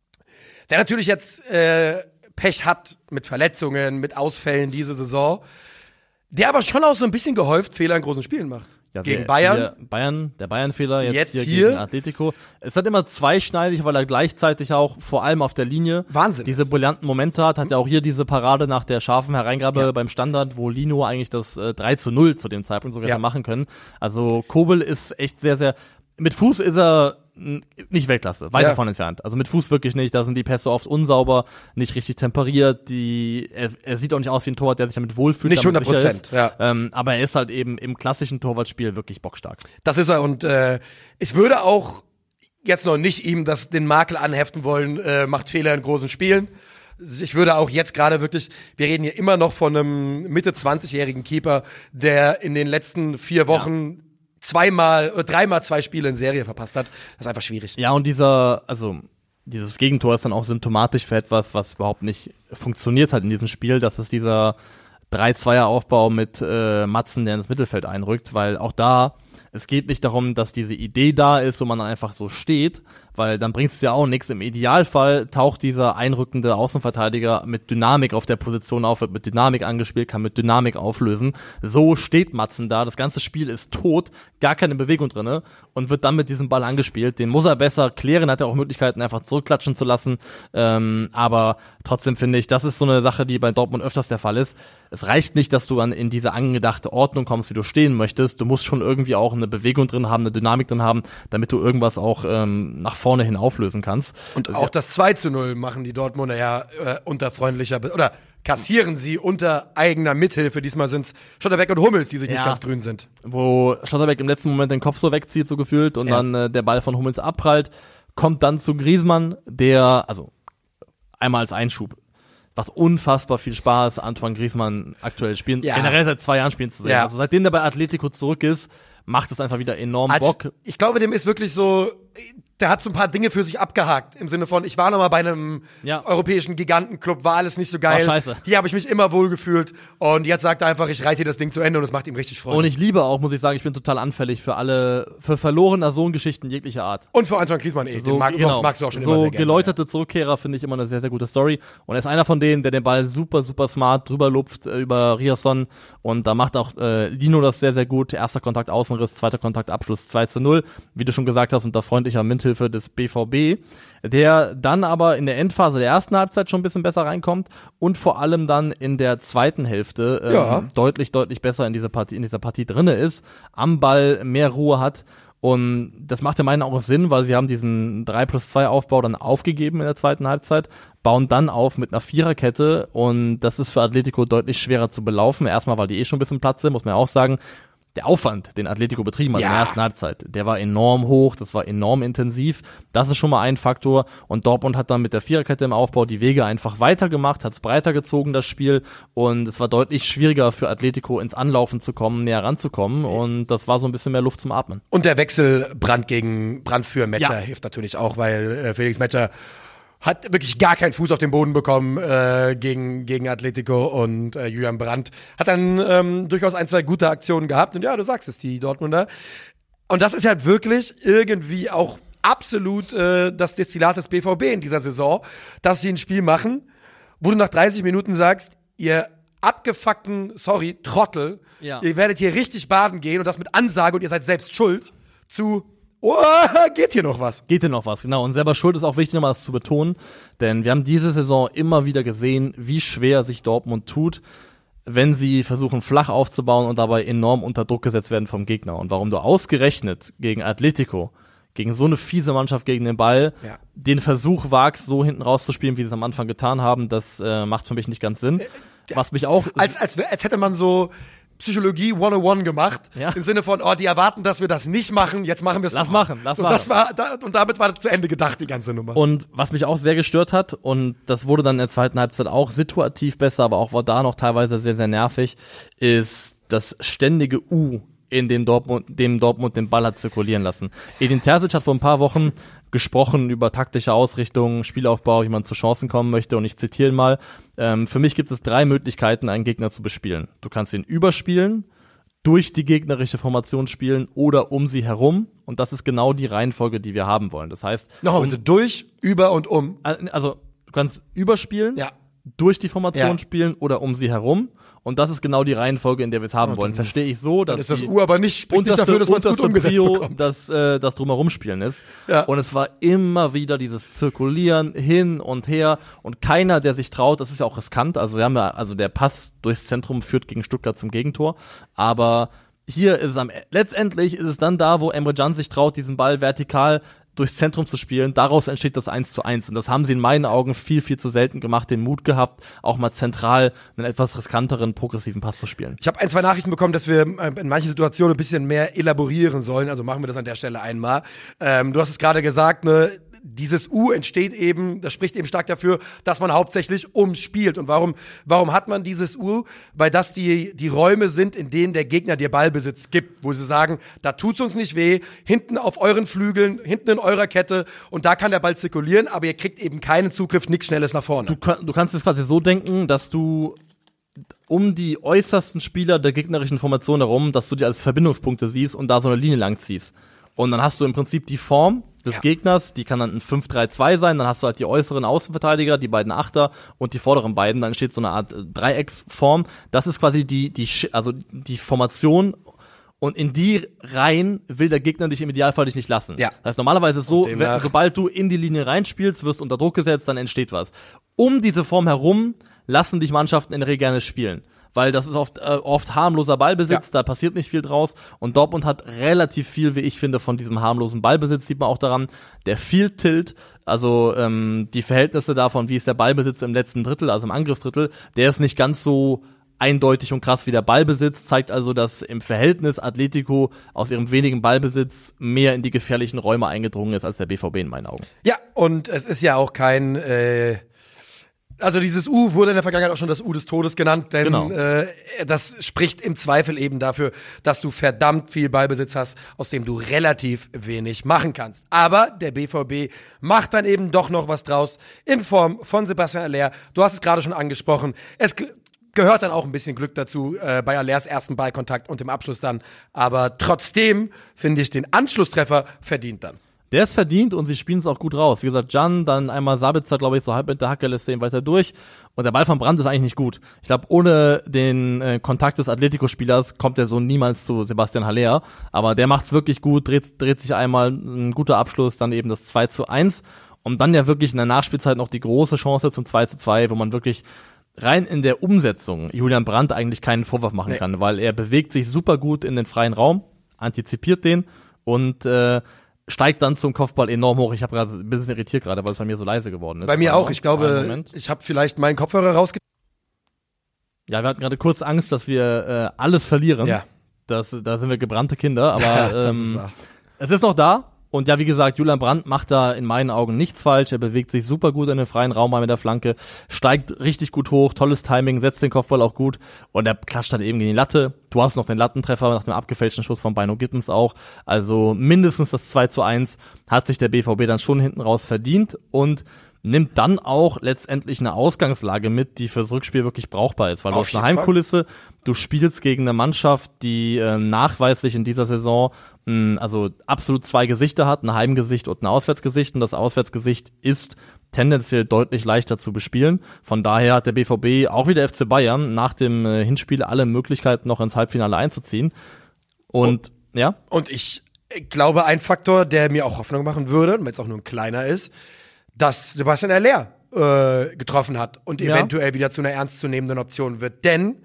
Der natürlich jetzt äh, Pech hat mit Verletzungen, mit Ausfällen diese Saison, der aber schon auch so ein bisschen gehäuft Fehler in großen Spielen macht. Ja, gegen der, Bayern. Hier, Bayern, der Bayern-Fehler, jetzt, jetzt hier, hier gegen Atletico. Es hat immer zweischneidig, weil er gleichzeitig auch vor allem auf der Linie Wahnsinn diese ist. brillanten Momente hat. Hat mhm. ja auch hier diese Parade nach der scharfen Hereingabe ja. beim Standard, wo Lino eigentlich das äh, drei zu null zu dem Zeitpunkt sogar ja. hätte machen können. Also Kobel ist echt sehr, sehr, mit Fuß ist er nicht Weltklasse, weit ja. davon entfernt. Also mit Fuß wirklich nicht, da sind die Pässe oft unsauber, nicht richtig temperiert, die, er, er sieht auch nicht aus wie ein Torwart, der sich damit wohlfühlt. Nicht hundert Prozent, ja. Ähm, aber er ist halt eben im klassischen Torwartspiel wirklich bockstark. Das ist er, und äh, ich würde auch jetzt noch nicht ihm das, den Makel anheften wollen, äh, macht Fehler in großen Spielen. Ich würde auch jetzt gerade wirklich, wir reden hier immer noch von einem Mitte zwanzigjährigen Keeper, der in den letzten vier Wochen ja. zweimal oder dreimal zwei Spiele in Serie verpasst hat. Das ist einfach schwierig. Ja, und dieser, also dieses Gegentor ist dann auch symptomatisch für etwas, was überhaupt nicht funktioniert hat in diesem Spiel. Das ist dieser drei Zweier Aufbau mit äh, Matzen, der ins Mittelfeld einrückt, weil auch da, es geht nicht darum, dass diese Idee da ist, wo man dann einfach so steht, weil dann bringt es ja auch nichts. Im Idealfall taucht dieser einrückende Außenverteidiger mit Dynamik auf der Position auf, wird mit Dynamik angespielt, kann mit Dynamik auflösen. So steht Matzen da, das ganze Spiel ist tot, gar keine Bewegung drinne und wird dann mit diesem Ball angespielt. Den muss er besser klären, hat er auch Möglichkeiten, einfach zurückklatschen zu lassen. Ähm, aber trotzdem finde ich, das ist so eine Sache, die bei Dortmund öfters der Fall ist. Es reicht nicht, dass du dann in diese angedachte Ordnung kommst, wie du stehen möchtest. Du musst schon irgendwie auch eine Bewegung drin haben, eine Dynamik drin haben, damit du irgendwas auch ähm, nach vorne hin auflösen kannst. Und auch das zwei zu null machen die Dortmunder ja äh, unter freundlicher, Be- oder kassieren sie unter eigener Mithilfe. Diesmal sind es Schlotterbeck und Hummels, die sich Ja. nicht ganz grün sind. Wo Schlotterbeck im letzten Moment den Kopf so wegzieht, so gefühlt, und Ja. dann äh, der Ball von Hummels abprallt, kommt dann zu Griezmann, der, also einmal als Einschub, macht unfassbar viel Spaß, Antoine Griezmann aktuell spielen, Ja. generell seit zwei Jahren spielen zu sehen. Ja. Also seitdem der bei Atletico zurück ist, macht es einfach wieder enorm Als, Bock. ich glaube, dem ist wirklich so, der hat so ein paar Dinge für sich abgehakt. Im Sinne von, ich war noch mal bei einem Ja. europäischen Gigantenclub, war alles nicht so geil. War scheiße. Hier habe ich mich immer wohl gefühlt. Und jetzt sagt er einfach, ich reite hier das Ding zu Ende und es macht ihm richtig Freude. Und ich liebe auch, muss ich sagen, ich bin total anfällig für alle, für verlorener Sohn-Geschichten jeglicher Art. Und für Antoine Griezmann eh. So, Den mag, genau. magst du auch schon so immer sehr gerne. geläuterte Zurückkehrer finde ich immer eine sehr, sehr gute Story. Und er ist einer von denen, der den Ball super, super smart drüber lupft äh, über Riasson. Und da macht auch äh, Lino das sehr, sehr gut. Erster Kontakt Außenriss, zweiter Kontakt Abschluss zwei zu null. Wie du schon gesagt hast, unter freundlicher Mithilfe des B V B. Der dann aber in der Endphase der ersten Halbzeit schon ein bisschen besser reinkommt und vor allem dann in der zweiten Hälfte ähm, Ja. deutlich, deutlich besser in dieser Partie, in dieser Partie drinne ist, am Ball mehr Ruhe hat. Und das macht in meinen Augen auch Sinn, weil sie haben diesen drei plus zwei Aufbau dann aufgegeben in der zweiten Halbzeit, bauen dann auf mit einer Viererkette und das ist für Atletico deutlich schwerer zu belaufen. Erstmal, weil die eh schon ein bisschen Platz sind, muss man ja auch sagen. Der Aufwand, den Atletico betrieben hat Ja. in der ersten Halbzeit, der war enorm hoch, das war enorm intensiv. Das ist schon mal ein Faktor. Und Dortmund hat dann mit der Viererkette im Aufbau die Wege einfach weitergemacht, hat es breiter gezogen, das Spiel. Und es war deutlich schwieriger für Atletico ins Anlaufen zu kommen, näher ranzukommen. Und das war so ein bisschen mehr Luft zum Atmen. Und der Wechsel Brand gegen Brand für Metscher Ja. hilft natürlich auch, weil äh, Felix Metscher hat wirklich gar keinen Fuß auf den Boden bekommen äh, gegen, gegen Atletico und äh, Julian Brandt hat dann ähm, durchaus ein, zwei gute Aktionen gehabt. Und ja, du sagst es, die Dortmunder. Und das ist halt wirklich irgendwie auch absolut äh, das Destillat des B V B in dieser Saison, dass sie ein Spiel machen, wo du nach dreißig Minuten sagst, ihr abgefuckten, sorry, Trottel, Ja. ihr werdet hier richtig baden gehen und das mit Ansage und ihr seid selbst schuld, zu oh, geht hier noch was? Geht denn noch was? Genau. Und selber schuld ist auch wichtig, nochmal das zu betonen. Denn wir haben diese Saison immer wieder gesehen, wie schwer sich Dortmund tut, wenn sie versuchen, flach aufzubauen und dabei enorm unter Druck gesetzt werden vom Gegner. Und warum du ausgerechnet gegen Atletico, gegen so eine fiese Mannschaft gegen den Ball, Ja. den Versuch wagst, so hinten rauszuspielen, wie sie es am Anfang getan haben, das äh, macht für mich nicht ganz Sinn. Was mich auch... Als, als, als hätte man so Psychologie hundertundeins gemacht. Ja. Im Sinne von, oh, die erwarten, dass wir das nicht machen, jetzt machen wir es. Lass machen, lass so, machen. Das war, da, und damit war das zu Ende gedacht, die ganze Nummer. Und was mich auch sehr gestört hat, und das wurde dann in der zweiten Halbzeit auch situativ besser, aber auch war da noch teilweise sehr, sehr nervig, ist das ständige U, in dem Dortmund, dem Dortmund den Ball hat zirkulieren lassen. Edin Terzic hat vor ein paar Wochen gesprochen über taktische Ausrichtung, Spielaufbau, wie man zu Chancen kommen möchte, und ich zitiere ihn mal. Ähm, für mich gibt es drei Möglichkeiten, einen Gegner zu bespielen. Du kannst ihn überspielen, durch die gegnerische Formation spielen oder um sie herum. Und das ist genau die Reihenfolge, die wir haben wollen. Das heißt, Nochmal um, bitte, durch, über und um. also du kannst überspielen, Ja. durch die Formation Ja. spielen oder um sie herum. Und das ist genau die Reihenfolge, in der wir es haben wollen. Verstehe ich so, dass Dann ist das die U aber nicht, spricht nicht dafür, dass man es gut unterste umgesetzt Prio, bekommt. dass äh, das drumherum spielen ist. Ja. Und es war immer wieder dieses Zirkulieren hin und her und keiner, der sich traut, das ist ja auch riskant. Also wir haben ja, also der Pass durchs Zentrum führt gegen Stuttgart zum Gegentor. Aber hier ist es am letztendlich ist es dann da, wo Emre Can sich traut, diesen Ball vertikal durchs Zentrum zu spielen. Daraus entsteht das eins zu eins. Und das haben sie in meinen Augen viel, viel zu selten gemacht, den Mut gehabt, auch mal zentral einen etwas riskanteren, progressiven Pass zu spielen. Ich habe ein, zwei Nachrichten bekommen, dass wir äh, in manchen Situationen ein bisschen mehr elaborieren sollen. Also machen wir das an der Stelle einmal. Ähm, du hast es gerade gesagt, ne, dieses U entsteht eben, das spricht eben stark dafür, dass man hauptsächlich umspielt. Und warum, warum hat man dieses U? Weil das die, die Räume sind, in denen der Gegner dir Ballbesitz gibt, wo sie sagen, da tut's uns nicht weh, hinten auf euren Flügeln, hinten in eurer Kette und da kann der Ball zirkulieren, aber ihr kriegt eben keinen Zugriff, nichts Schnelles nach vorne. Du, du kannst es quasi so denken, dass du um die äußersten Spieler der gegnerischen Formation herum, dass du die als Verbindungspunkte siehst und da so eine Linie lang ziehst. Und dann hast du im Prinzip die Form des ja. Gegners, die kann dann ein fünf drei zwei sein, dann hast du halt die äußeren Außenverteidiger, die beiden Achter und die vorderen beiden, dann entsteht so eine Art Dreiecksform. Das ist quasi die, die, also die Formation. Und in die Reihen will der Gegner dich im Idealfall dich nicht lassen. Ja. Das heißt, normalerweise ist es so, wenn, sobald du in die Linie reinspielst, wirst unter Druck gesetzt, dann entsteht was. Um diese Form herum lassen dich Mannschaften in der Regel gerne spielen. Weil das ist oft, äh, oft harmloser Ballbesitz, ja. da passiert nicht viel draus. Und Dortmund hat relativ viel, wie ich finde, von diesem harmlosen Ballbesitz, sieht man auch daran. Der Field Tilt, also ähm, die Verhältnisse davon, wie ist der Ballbesitz im letzten Drittel, also im Angriffsdrittel, der ist nicht ganz so eindeutig und krass wie der Ballbesitz, zeigt also, dass im Verhältnis Atletico aus ihrem wenigen Ballbesitz mehr in die gefährlichen Räume eingedrungen ist als der B V B in meinen Augen. Ja, und es ist ja auch kein äh Also dieses U wurde in der Vergangenheit auch schon das U des Todes genannt, denn genau. äh, das spricht im Zweifel eben dafür, dass du verdammt viel Ballbesitz hast, aus dem du relativ wenig machen kannst. Aber der B V B macht dann eben doch noch was draus in Form von Sebastian Haller. Du hast es gerade schon angesprochen. Es ge- gehört dann auch ein bisschen Glück dazu äh, bei Hallers ersten Ballkontakt und dem Abschluss dann. Aber trotzdem finde ich den Anschlusstreffer verdient dann. Der ist verdient und sie spielen es auch gut raus. Wie gesagt, Can, dann einmal Sabitzer, glaube ich, so halb mit der Hacke, lässt den weiter durch. Und der Ball von Brandt ist eigentlich nicht gut. Ich glaube, ohne den äh, Kontakt des Atletico-Spielers kommt der so niemals zu Sebastian Haller. Aber der macht's wirklich gut, dreht, dreht sich einmal, ein guter Abschluss, dann eben das zwei zu eins. Und dann ja wirklich in der Nachspielzeit noch die große Chance zum zwei zu zwei, wo man wirklich rein in der Umsetzung Julian Brandt eigentlich keinen Vorwurf machen nee. kann, weil er bewegt sich super gut in den freien Raum, antizipiert den und äh, steigt dann zum Kopfball enorm hoch. Ich habe gerade ein bisschen irritiert gerade, weil es bei mir so leise geworden ist. Bei mir auch. Ich glaube, ich habe vielleicht meinen Kopfhörer rausge... Ja, wir hatten gerade kurz Angst, dass wir äh, alles verlieren. Ja. Das, da sind wir gebrannte Kinder, aber ja, das ähm, ist wahr. Es ist noch da. Und ja, wie gesagt, Julian Brandt macht da in meinen Augen nichts falsch. Er bewegt sich super gut in den freien Raum mal mit der Flanke, steigt richtig gut hoch, tolles Timing, setzt den Kopfball auch gut und er klatscht dann eben gegen die Latte. Du hast noch den Lattentreffer nach dem abgefälschten Schuss von Bino Gittens auch. Also mindestens das zwei zu eins hat sich der B V B dann schon hinten raus verdient und nimmt dann auch letztendlich eine Ausgangslage mit, die fürs Rückspiel wirklich brauchbar ist, weil du hast eine Heimkulisse, du spielst gegen eine Mannschaft, die äh, nachweislich in dieser Saison mh, also absolut zwei Gesichter hat, ein Heimgesicht und ein Auswärtsgesicht und das Auswärtsgesicht ist tendenziell deutlich leichter zu bespielen. Von daher hat der B V B, auch wie der F C Bayern, nach dem äh, Hinspiel alle Möglichkeiten noch ins Halbfinale einzuziehen. Und, und ja? Und ich glaube, ein Faktor, der mir auch Hoffnung machen würde, wenn es auch nur ein kleiner ist, dass Sebastian Haller äh, getroffen hat und ja. eventuell wieder zu einer ernstzunehmenden Option wird. Denn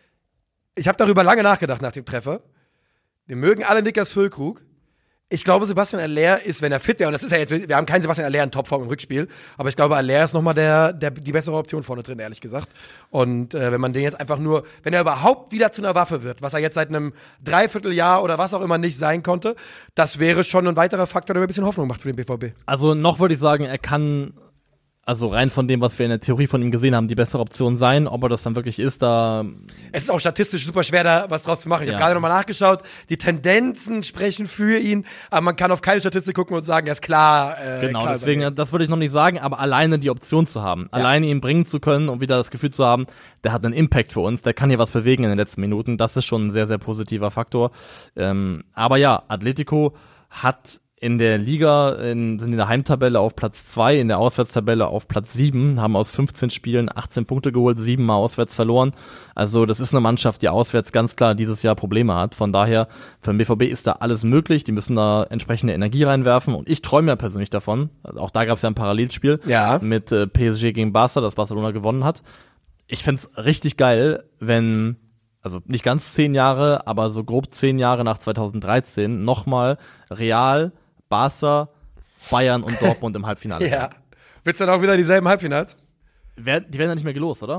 ich habe darüber lange nachgedacht nach dem Treffer. Wir mögen alle Niklas Füllkrug. Ich glaube, Sebastian Haller ist, wenn er fit wäre, und das ist ja jetzt, wir haben keinen Sebastian Haller in Topform im Rückspiel, aber ich glaube, Haller ist nochmal der, der, die bessere Option vorne drin, ehrlich gesagt. Und äh, wenn man den jetzt einfach nur, wenn er überhaupt wieder zu einer Waffe wird, was er jetzt seit einem Dreivierteljahr oder was auch immer nicht sein konnte, das wäre schon ein weiterer Faktor, der mir ein bisschen Hoffnung macht für den B V B. Also noch würde ich sagen, er kann, also rein von dem, was wir in der Theorie von ihm gesehen haben, die bessere Option sein. Ob er das dann wirklich ist, da... Es ist auch statistisch super schwer, da was draus zu machen. Ich ja. habe gerade nochmal nachgeschaut. Die Tendenzen sprechen für ihn, aber man kann auf keine Statistik gucken und sagen, er ist klar. Äh, genau, klar deswegen, das würde ich noch nicht sagen, aber alleine die Option zu haben, ja. alleine ihn bringen zu können und wieder das Gefühl zu haben, der hat einen Impact für uns, der kann hier was bewegen in den letzten Minuten, das ist schon ein sehr, sehr positiver Faktor. Ähm, aber ja, Atletico hat in der Liga, in, sind in der Heimtabelle auf Platz zwei, in der Auswärtstabelle auf Platz sieben, haben aus fünfzehn Spielen achtzehn Punkte geholt, sieben Mal auswärts verloren. Also das ist eine Mannschaft, die auswärts ganz klar dieses Jahr Probleme hat. Von daher, für den B V B ist da alles möglich. Die müssen da entsprechende Energie reinwerfen. Und ich träume ja persönlich davon. Also auch da gab es ja ein Parallelspiel ja. mit äh, P S G gegen Barca, das Barcelona gewonnen hat. Ich find's richtig geil, wenn... also nicht ganz zehn Jahre, aber so grob zehn Jahre nach zweitausenddreizehn nochmal Real, Barca, Bayern und Dortmund im Halbfinale. Ja. Wird's dann auch wieder dieselben Halbfinals? Wer, die werden ja nicht mehr gelost, oder?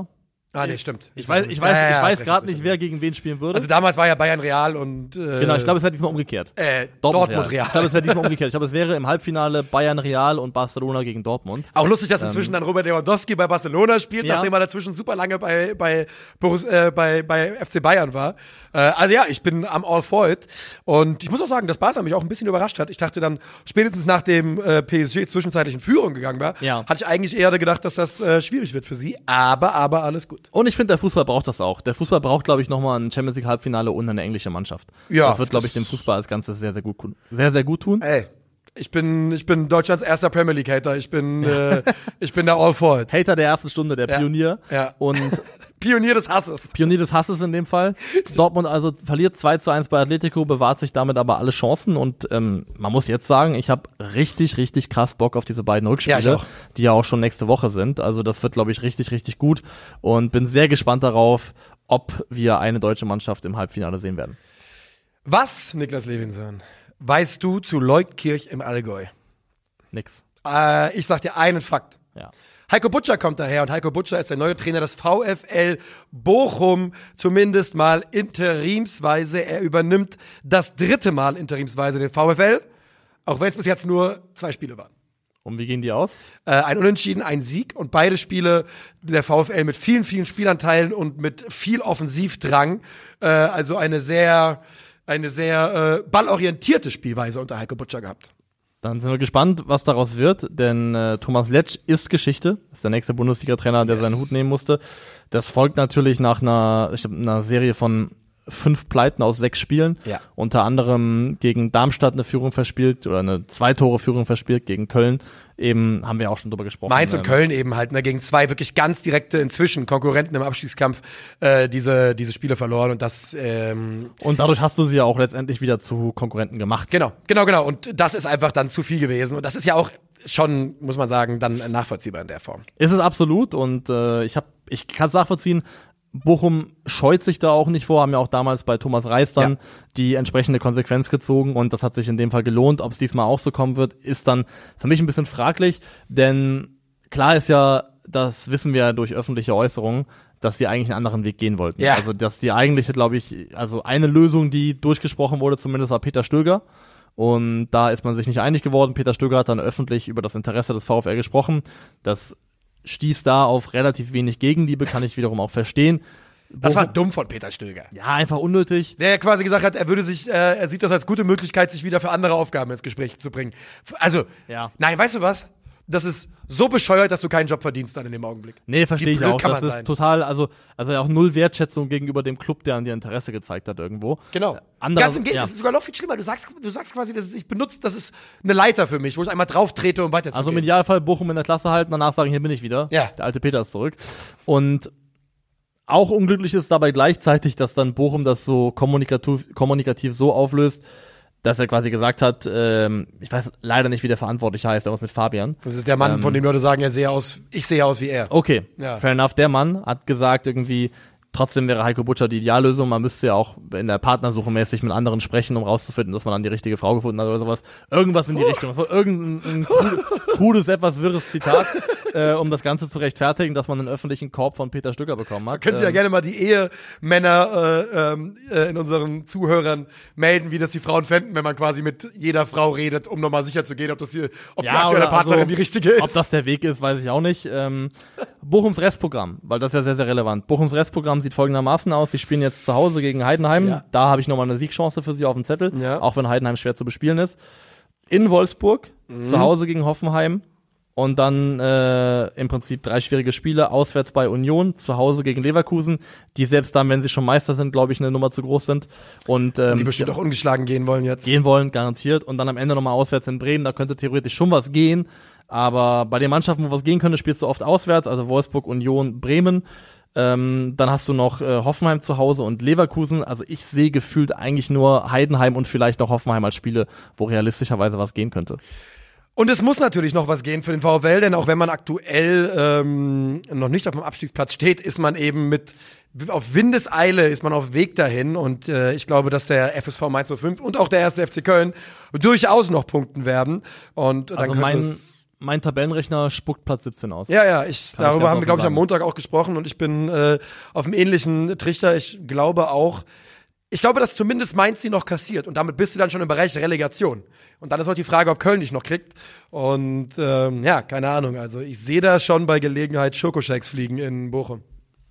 Ah, nee, stimmt. Ich weiß, ich weiß, Ja, ja, ich ja, weiß hast gerade recht, nicht, wer gegen wen spielen würde. Also damals war ja Bayern Real und äh, genau, ich glaube, es wäre diesmal umgekehrt. äh, Dortmund Real. Ich glaube, es wäre diesmal umgekehrt. Ich glaube, es wäre im Halbfinale Bayern Real und Barcelona gegen Dortmund. Auch lustig, dass inzwischen ähm, dann Robert Lewandowski bei Barcelona spielt, ja. nachdem er dazwischen super lange bei bei Borus, äh, bei bei F C Bayern war. Äh, also ja, ich bin am All for it und ich muss auch sagen, dass Barca mich auch ein bisschen überrascht hat. Ich dachte dann spätestens nach dem äh, P S G zwischenzeitlich in Führung gegangen war, ja. hatte ich eigentlich eher gedacht, dass das äh, schwierig wird für sie. Aber aber alles gut. Und ich finde, der Fußball braucht das auch. Der Fußball braucht, glaube ich, nochmal ein Champions League Halbfinale und eine englische Mannschaft. Ja, das wird, glaube ich, dem Fußball als Ganzes sehr, sehr gut, sehr, sehr gut tun. Ey, ich bin, ich bin Deutschlands erster Premier League Hater. Ich bin, äh, ich bin da all for it. Hater der ersten Stunde, der Ja. Pionier. Ja. Und Pionier des Hasses. Pionier des Hasses in dem Fall. Dortmund also verliert zwei zu eins bei Atletico, bewahrt sich damit aber alle Chancen und ähm, man muss jetzt sagen, ich habe richtig, richtig krass Bock auf diese beiden Rückspiele, Ja, ich auch. die ja auch schon nächste Woche sind. Also das wird, glaube ich, richtig, richtig gut und bin sehr gespannt darauf, ob wir eine deutsche Mannschaft im Halbfinale sehen werden. Was, Niklas Levinson, weißt du zu Leutkirch im Allgäu? Nix. Äh, ich sag dir einen Fakt. Ja. Heiko Butscher kommt daher und Heiko Butscher ist der neue Trainer des VfL Bochum, zumindest mal interimsweise. Er übernimmt das dritte Mal interimsweise den VfL, auch wenn es bis jetzt nur zwei Spiele waren. Und wie gehen die aus? Äh, ein Unentschieden, ein Sieg und beide Spiele der VfL mit vielen, vielen Spielanteilen und mit viel Offensivdrang. Äh, also eine sehr, eine sehr äh, ballorientierte Spielweise unter Heiko Butscher gehabt. Dann sind wir gespannt, was daraus wird, denn äh, Thomas Letsch ist Geschichte, ist der nächste Bundesliga-Trainer, der Yes. seinen Hut nehmen musste. Das folgt natürlich nach einer, ich glaub, einer Serie von fünf Pleiten aus sechs Spielen. Ja. Unter anderem gegen Darmstadt eine Führung verspielt oder eine Zwei-Tore-Führung verspielt, gegen Köln. Eben haben wir auch schon drüber gesprochen. Mainz und ähm, Köln eben halt, ne, gegen zwei wirklich ganz direkte inzwischen Konkurrenten im Abstiegskampf äh, diese, diese Spiele verloren und das ähm, Und dadurch hast du sie ja auch letztendlich wieder zu Konkurrenten gemacht. genau, genau, genau und das ist einfach dann zu viel gewesen und das ist ja auch schon, muss man sagen, dann nachvollziehbar in der Form. Ist es absolut und äh, ich hab, ich kann es nachvollziehen. Bochum scheut sich da auch nicht vor, haben ja auch damals bei Thomas Reis dann Ja. die entsprechende Konsequenz gezogen und das hat sich in dem Fall gelohnt. Ob es diesmal auch so kommen wird, ist dann für mich ein bisschen fraglich, denn klar ist ja, das wissen wir ja durch öffentliche Äußerungen, dass die eigentlich einen anderen Weg gehen wollten. Ja. Also dass die eigentliche, glaube ich, also eine Lösung, die durchgesprochen wurde, zumindest war Peter Stöger. Und da ist man sich nicht einig geworden. Peter Stöger hat dann öffentlich über das Interesse des VfL gesprochen. Das stieß da auf relativ wenig Gegenliebe, kann ich wiederum auch verstehen. Das war dumm von Peter Stöger. Ja, einfach unnötig. Der ja quasi gesagt hat, er würde sich, äh, er sieht das als gute Möglichkeit, sich wieder für andere Aufgaben ins Gespräch zu bringen. Also, Ja. nein, weißt du was? Das ist so bescheuert, dass du keinen Job verdienst dann in dem Augenblick. Nee, verstehe Wie ich blöd auch. kann Das man ist sein? total, also, also auch null Wertschätzung gegenüber dem Club, der an dir Interesse gezeigt hat irgendwo. Genau. Andere, Ganz im Gegenteil, ja. es ist sogar noch viel schlimmer. Du sagst, du sagst quasi, dass ich benutze, das ist eine Leiter für mich, wo ich einmal drauf trete, um weiterzugehen. Also im Idealfall Bochum in der Klasse halten, danach sagen, hier bin ich wieder. Ja. Der alte Peter ist zurück. Und auch unglücklich ist dabei gleichzeitig, dass dann Bochum das so kommunikativ, kommunikativ so auflöst, dass er quasi gesagt hat, ähm, ich weiß leider nicht, wie der Verantwortliche heißt, irgendwas mit Fabian. Das ist der Mann, Ähm, von dem Leute sagen, er sehe aus, ich sehe aus wie er. Okay, Ja. fair enough. Der Mann hat gesagt irgendwie, trotzdem wäre Heiko Butscher die Ideallösung. Man müsste ja auch in der Partnersuche mäßig mit anderen sprechen, um rauszufinden, dass man dann die richtige Frau gefunden hat oder sowas. Irgendwas in die Richtung. Das war irgendein ein krude- krudes, etwas wirres Zitat, äh, um das Ganze zu rechtfertigen, dass man einen öffentlichen Korb von Peter Stöger bekommen hat. Können Sie ja Ähm, gerne mal die Ehemänner äh, ähm, äh, in unseren Zuhörern melden, wie das die Frauen fänden, wenn man quasi mit jeder Frau redet, um nochmal sicher zu gehen, ob das die, ob die Ja, aktuelle oder Partnerin also, die richtige ist. Ob das der Weg ist, weiß ich auch nicht. Ähm, Bochums Restprogramm, weil das ist ja sehr, sehr relevant. Bochums Restprogramm sieht folgendermaßen aus. Sie spielen jetzt zu Hause gegen Heidenheim. Ja. Da habe ich nochmal eine Siegchance für sie auf dem Zettel, Ja. auch wenn Heidenheim schwer zu bespielen ist. In Wolfsburg, Mhm. zu Hause gegen Hoffenheim. Und dann äh, im Prinzip drei schwierige Spiele, auswärts bei Union, zu Hause gegen Leverkusen, die selbst dann, wenn sie schon Meister sind, glaube ich, eine Nummer zu groß sind. Und ähm, die bestimmt auch ungeschlagen gehen wollen jetzt. gehen wollen, garantiert. Und dann am Ende nochmal auswärts in Bremen, da könnte theoretisch schon was gehen. Aber bei den Mannschaften, wo was gehen könnte, spielst du oft auswärts, also Wolfsburg, Union, Bremen. Ähm, dann hast du noch äh, Hoffenheim zu Hause und Leverkusen. Also ich sehe gefühlt eigentlich nur Heidenheim und vielleicht noch Hoffenheim als Spiele, wo realistischerweise was gehen könnte. Und es muss natürlich noch was gehen für den VfL, denn auch wenn man aktuell ähm, noch nicht auf dem Abstiegsplatz steht, ist man eben mit auf Windeseile ist man auf Weg dahin und äh, ich glaube, dass der F S V Mainz null fünf und auch der erste F C Köln durchaus noch punkten werden und dann Also könnte mein, es mein Tabellenrechner spuckt Platz siebzehn aus. Ja, ja, ich, Kann darüber ich haben wir, glaube ich, am sagen. Montag auch gesprochen und ich bin äh, auf einem ähnlichen Trichter. Ich glaube auch, ich glaube, dass zumindest Mainz sie noch kassiert und damit bist du dann schon im Bereich der Relegation. Und dann ist auch die Frage, ob Köln dich noch kriegt. Und ähm, ja, keine Ahnung. Also ich sehe da schon bei Gelegenheit Schokoshakes fliegen in Bochum.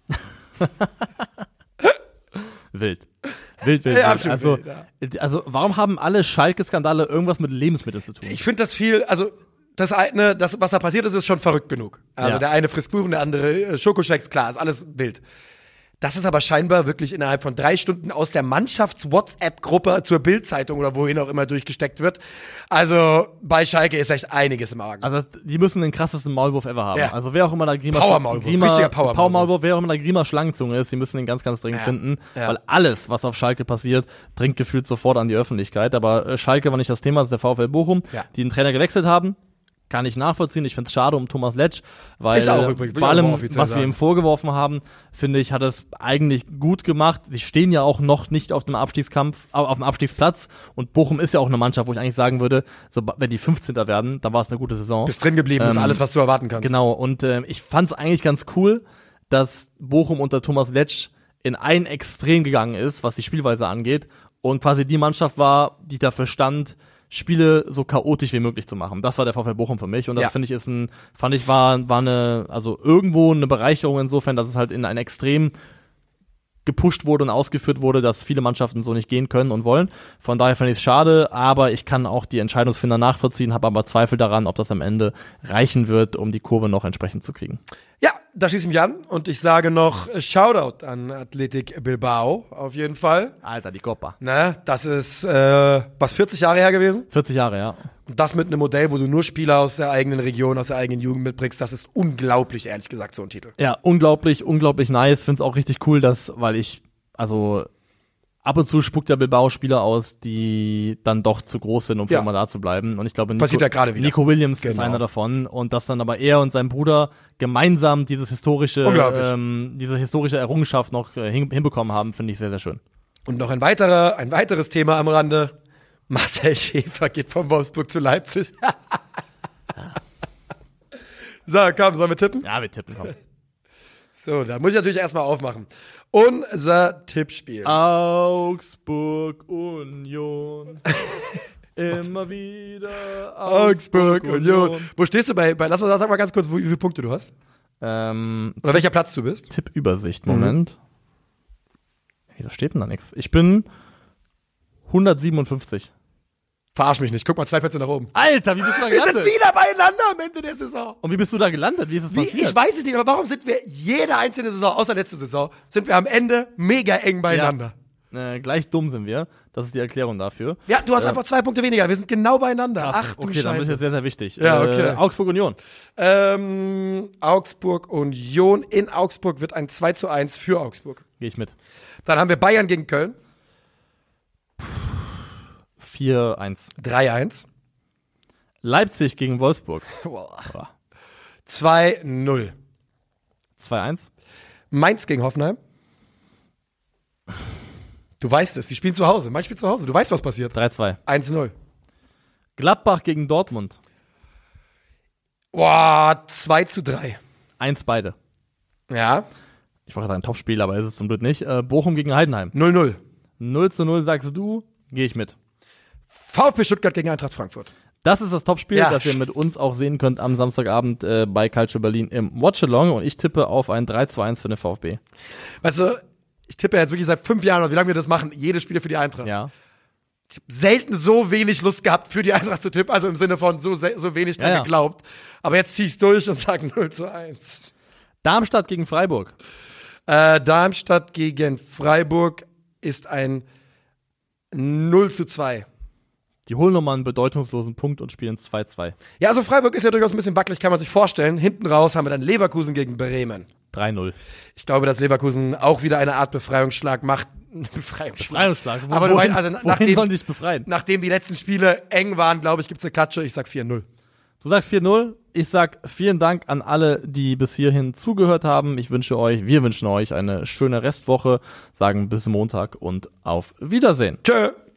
Wild. Wild, wild, Ja, wild. absolut Also, wild, also, warum haben alle Schalke-Skandale irgendwas mit Lebensmitteln zu tun? Ich finde das viel, also das eine, das, was da passiert ist, ist schon verrückt genug. Also Ja. der eine frisst Kuchen, der andere äh, Schokoshakes, klar, ist alles wild. Das ist aber scheinbar wirklich innerhalb von drei Stunden aus der Mannschafts-WhatsApp-Gruppe zur Bild-Zeitung oder wohin auch immer durchgesteckt wird. Also bei Schalke ist echt einiges im Argen. Also das, die müssen den krassesten Maulwurf ever haben. Ja. Also wer auch immer da Grima, Power-Maulwurf, Grima richtiger Power-Maulwurf. Power-Maulwurf, wer auch immer da Grima Schlangenzunge ist, die müssen den ganz, ganz dringend Ja. finden, Ja. weil alles, was auf Schalke passiert, dringt gefühlt sofort an die Öffentlichkeit. Aber äh, Schalke war nicht das Thema, das ist der VfL Bochum, Ja. die den Trainer gewechselt haben. Kann ich nachvollziehen. Ich finde es schade um Thomas Letsch, weil Ich auch übrigens, will bei ich auch allem, mal was offiziell wir sagen. ihm vorgeworfen haben, finde ich, hat es eigentlich gut gemacht. Sie stehen ja auch noch nicht auf dem Abstiegskampf, äh, auf dem Abstiegsplatz und Bochum ist ja auch eine Mannschaft, wo ich eigentlich sagen würde, so, wenn die fünfzehnter werden, dann war es eine gute Saison. Bist drin geblieben, ist Ähm, alles, was du erwarten kannst. Genau, und äh, ich fand es eigentlich ganz cool, dass Bochum unter Thomas Letsch in ein Extrem gegangen ist, was die Spielweise angeht, und quasi die Mannschaft war, die dafür stand, Spiele so chaotisch wie möglich zu machen. Das war der VfL Bochum für mich und das Ja. finde ich ist ein, fand ich war, war eine, also irgendwo eine Bereicherung insofern, dass es halt in ein Extrem gepusht wurde und ausgeführt wurde, dass viele Mannschaften so nicht gehen können und wollen. Von daher finde ich es schade, aber ich kann auch die Entscheidungsfinder nachvollziehen, habe aber Zweifel daran, ob das am Ende reichen wird, um die Kurve noch entsprechend zu kriegen. Ja, da schließe ich mich an und ich sage noch äh, Shoutout an Athletic Bilbao, auf jeden Fall. Alter, die Copa. Ne, das ist, äh, was, vierzig Jahre her gewesen? vierzig Jahre, ja. Und das mit einem Modell, wo du nur Spieler aus der eigenen Region, aus der eigenen Jugend mitbringst, das ist unglaublich, ehrlich gesagt, so ein Titel. Ja, unglaublich, unglaublich nice. Find's auch richtig cool, dass, weil ich, also ab und zu spuckt der Bilbao Spieler aus, die dann doch zu groß sind, um für Ja. immer da zu bleiben. Und ich glaube, Nico, Passiert ja gerade wieder. Nico Williams ist Genau. einer davon. Und dass dann aber er und sein Bruder gemeinsam dieses historische, Unglaublich. ähm, diese historische Errungenschaft noch äh, hin, hinbekommen haben, finde ich sehr, sehr schön. Und noch ein weiterer, ein weiteres Thema am Rande. Marcel Schäfer geht von Wolfsburg zu Leipzig. So, komm, sollen wir tippen? Ja, wir tippen, komm. So, da muss ich natürlich erstmal aufmachen. Unser Tippspiel. Augsburg Union. Immer wieder Augsburg Union. Wo stehst du bei, bei lass mal sag mal ganz kurz, wo, wie viele Punkte du hast? Ähm, Oder welcher Platz du bist? Tippübersicht, Moment. Wieso steht denn da nichts? Ich bin hundertsiebenundfünfzig. Verarsch mich nicht. Guck mal, zwei Plätze nach oben. Alter, wie bist du da Wir sind gelandet? wieder beieinander am Ende der Saison. Und wie bist du da gelandet? Wie ist es Wie, passiert? ich weiß es nicht, aber warum sind wir jede einzelne Saison, außer letzte Saison, sind wir am Ende mega eng beieinander? Ja. Äh, gleich dumm sind wir. Das ist die Erklärung dafür. Ja, du hast einfach zwei Punkte weniger. Wir sind genau beieinander. Krass. Ach du okay, dann ist Scheiße. jetzt sehr, sehr wichtig. Ja, okay. Äh, Augsburg Union. Ähm, Augsburg Union. In Augsburg wird ein zwei zu eins für Augsburg. Gehe ich mit. Dann haben wir Bayern gegen Köln. vier eins. drei eins. Leipzig gegen Wolfsburg. zwei null. zwei eins. Mainz gegen Hoffenheim. Du weißt es, die spielen zu Hause. Mainz spielt zu Hause. Du weißt, was passiert. drei zwei. eins null. Gladbach gegen Dortmund. Boah, zwei zu drei. eins beide. Ja. Ich wollte gerade sagen Topspiel, aber ist es zum Glück nicht. Äh, Bochum gegen Heidenheim. null null. null zu null sagst du, gehe ich mit. VfB Stuttgart gegen Eintracht Frankfurt. Das ist das Topspiel, Ja, das ihr mit uns auch sehen könnt am Samstagabend äh, bei Calcio Berlin im Watchalong. Und ich tippe auf ein drei zu eins für den VfB. Weißt du, ich tippe jetzt wirklich seit fünf Jahren, oder wie lange wir das machen, jedes Spiel für die Eintracht. Ja. Ich habe selten so wenig Lust gehabt, für die Eintracht zu tippen, also im Sinne von so, se- so wenig dran Ja, ja. geglaubt. Aber jetzt zieh ich's durch und sage null zu eins. Darmstadt gegen Freiburg. Äh, Darmstadt gegen Freiburg ist ein null zu zwei. Die holen nochmal einen bedeutungslosen Punkt und spielen zwei zwei. Ja, also Freiburg ist ja durchaus ein bisschen wackelig, kann man sich vorstellen. Hinten raus haben wir dann Leverkusen gegen Bremen. drei null. Ich glaube, dass Leverkusen auch wieder eine Art Befreiungsschlag macht. Befreiungsschlag. Befreiungsschlag. Wo, Aber du wohin, weißt, also wohin nachdem, sollen die sich befreien? nachdem die letzten Spiele eng waren, glaube ich, gibt's eine Klatsche. Ich sag vier null. Du sagst vier null. Ich sag vielen Dank an alle, die bis hierhin zugehört haben. Ich wünsche euch, wir wünschen euch eine schöne Restwoche. Sagen bis Montag und auf Wiedersehen. Tschö.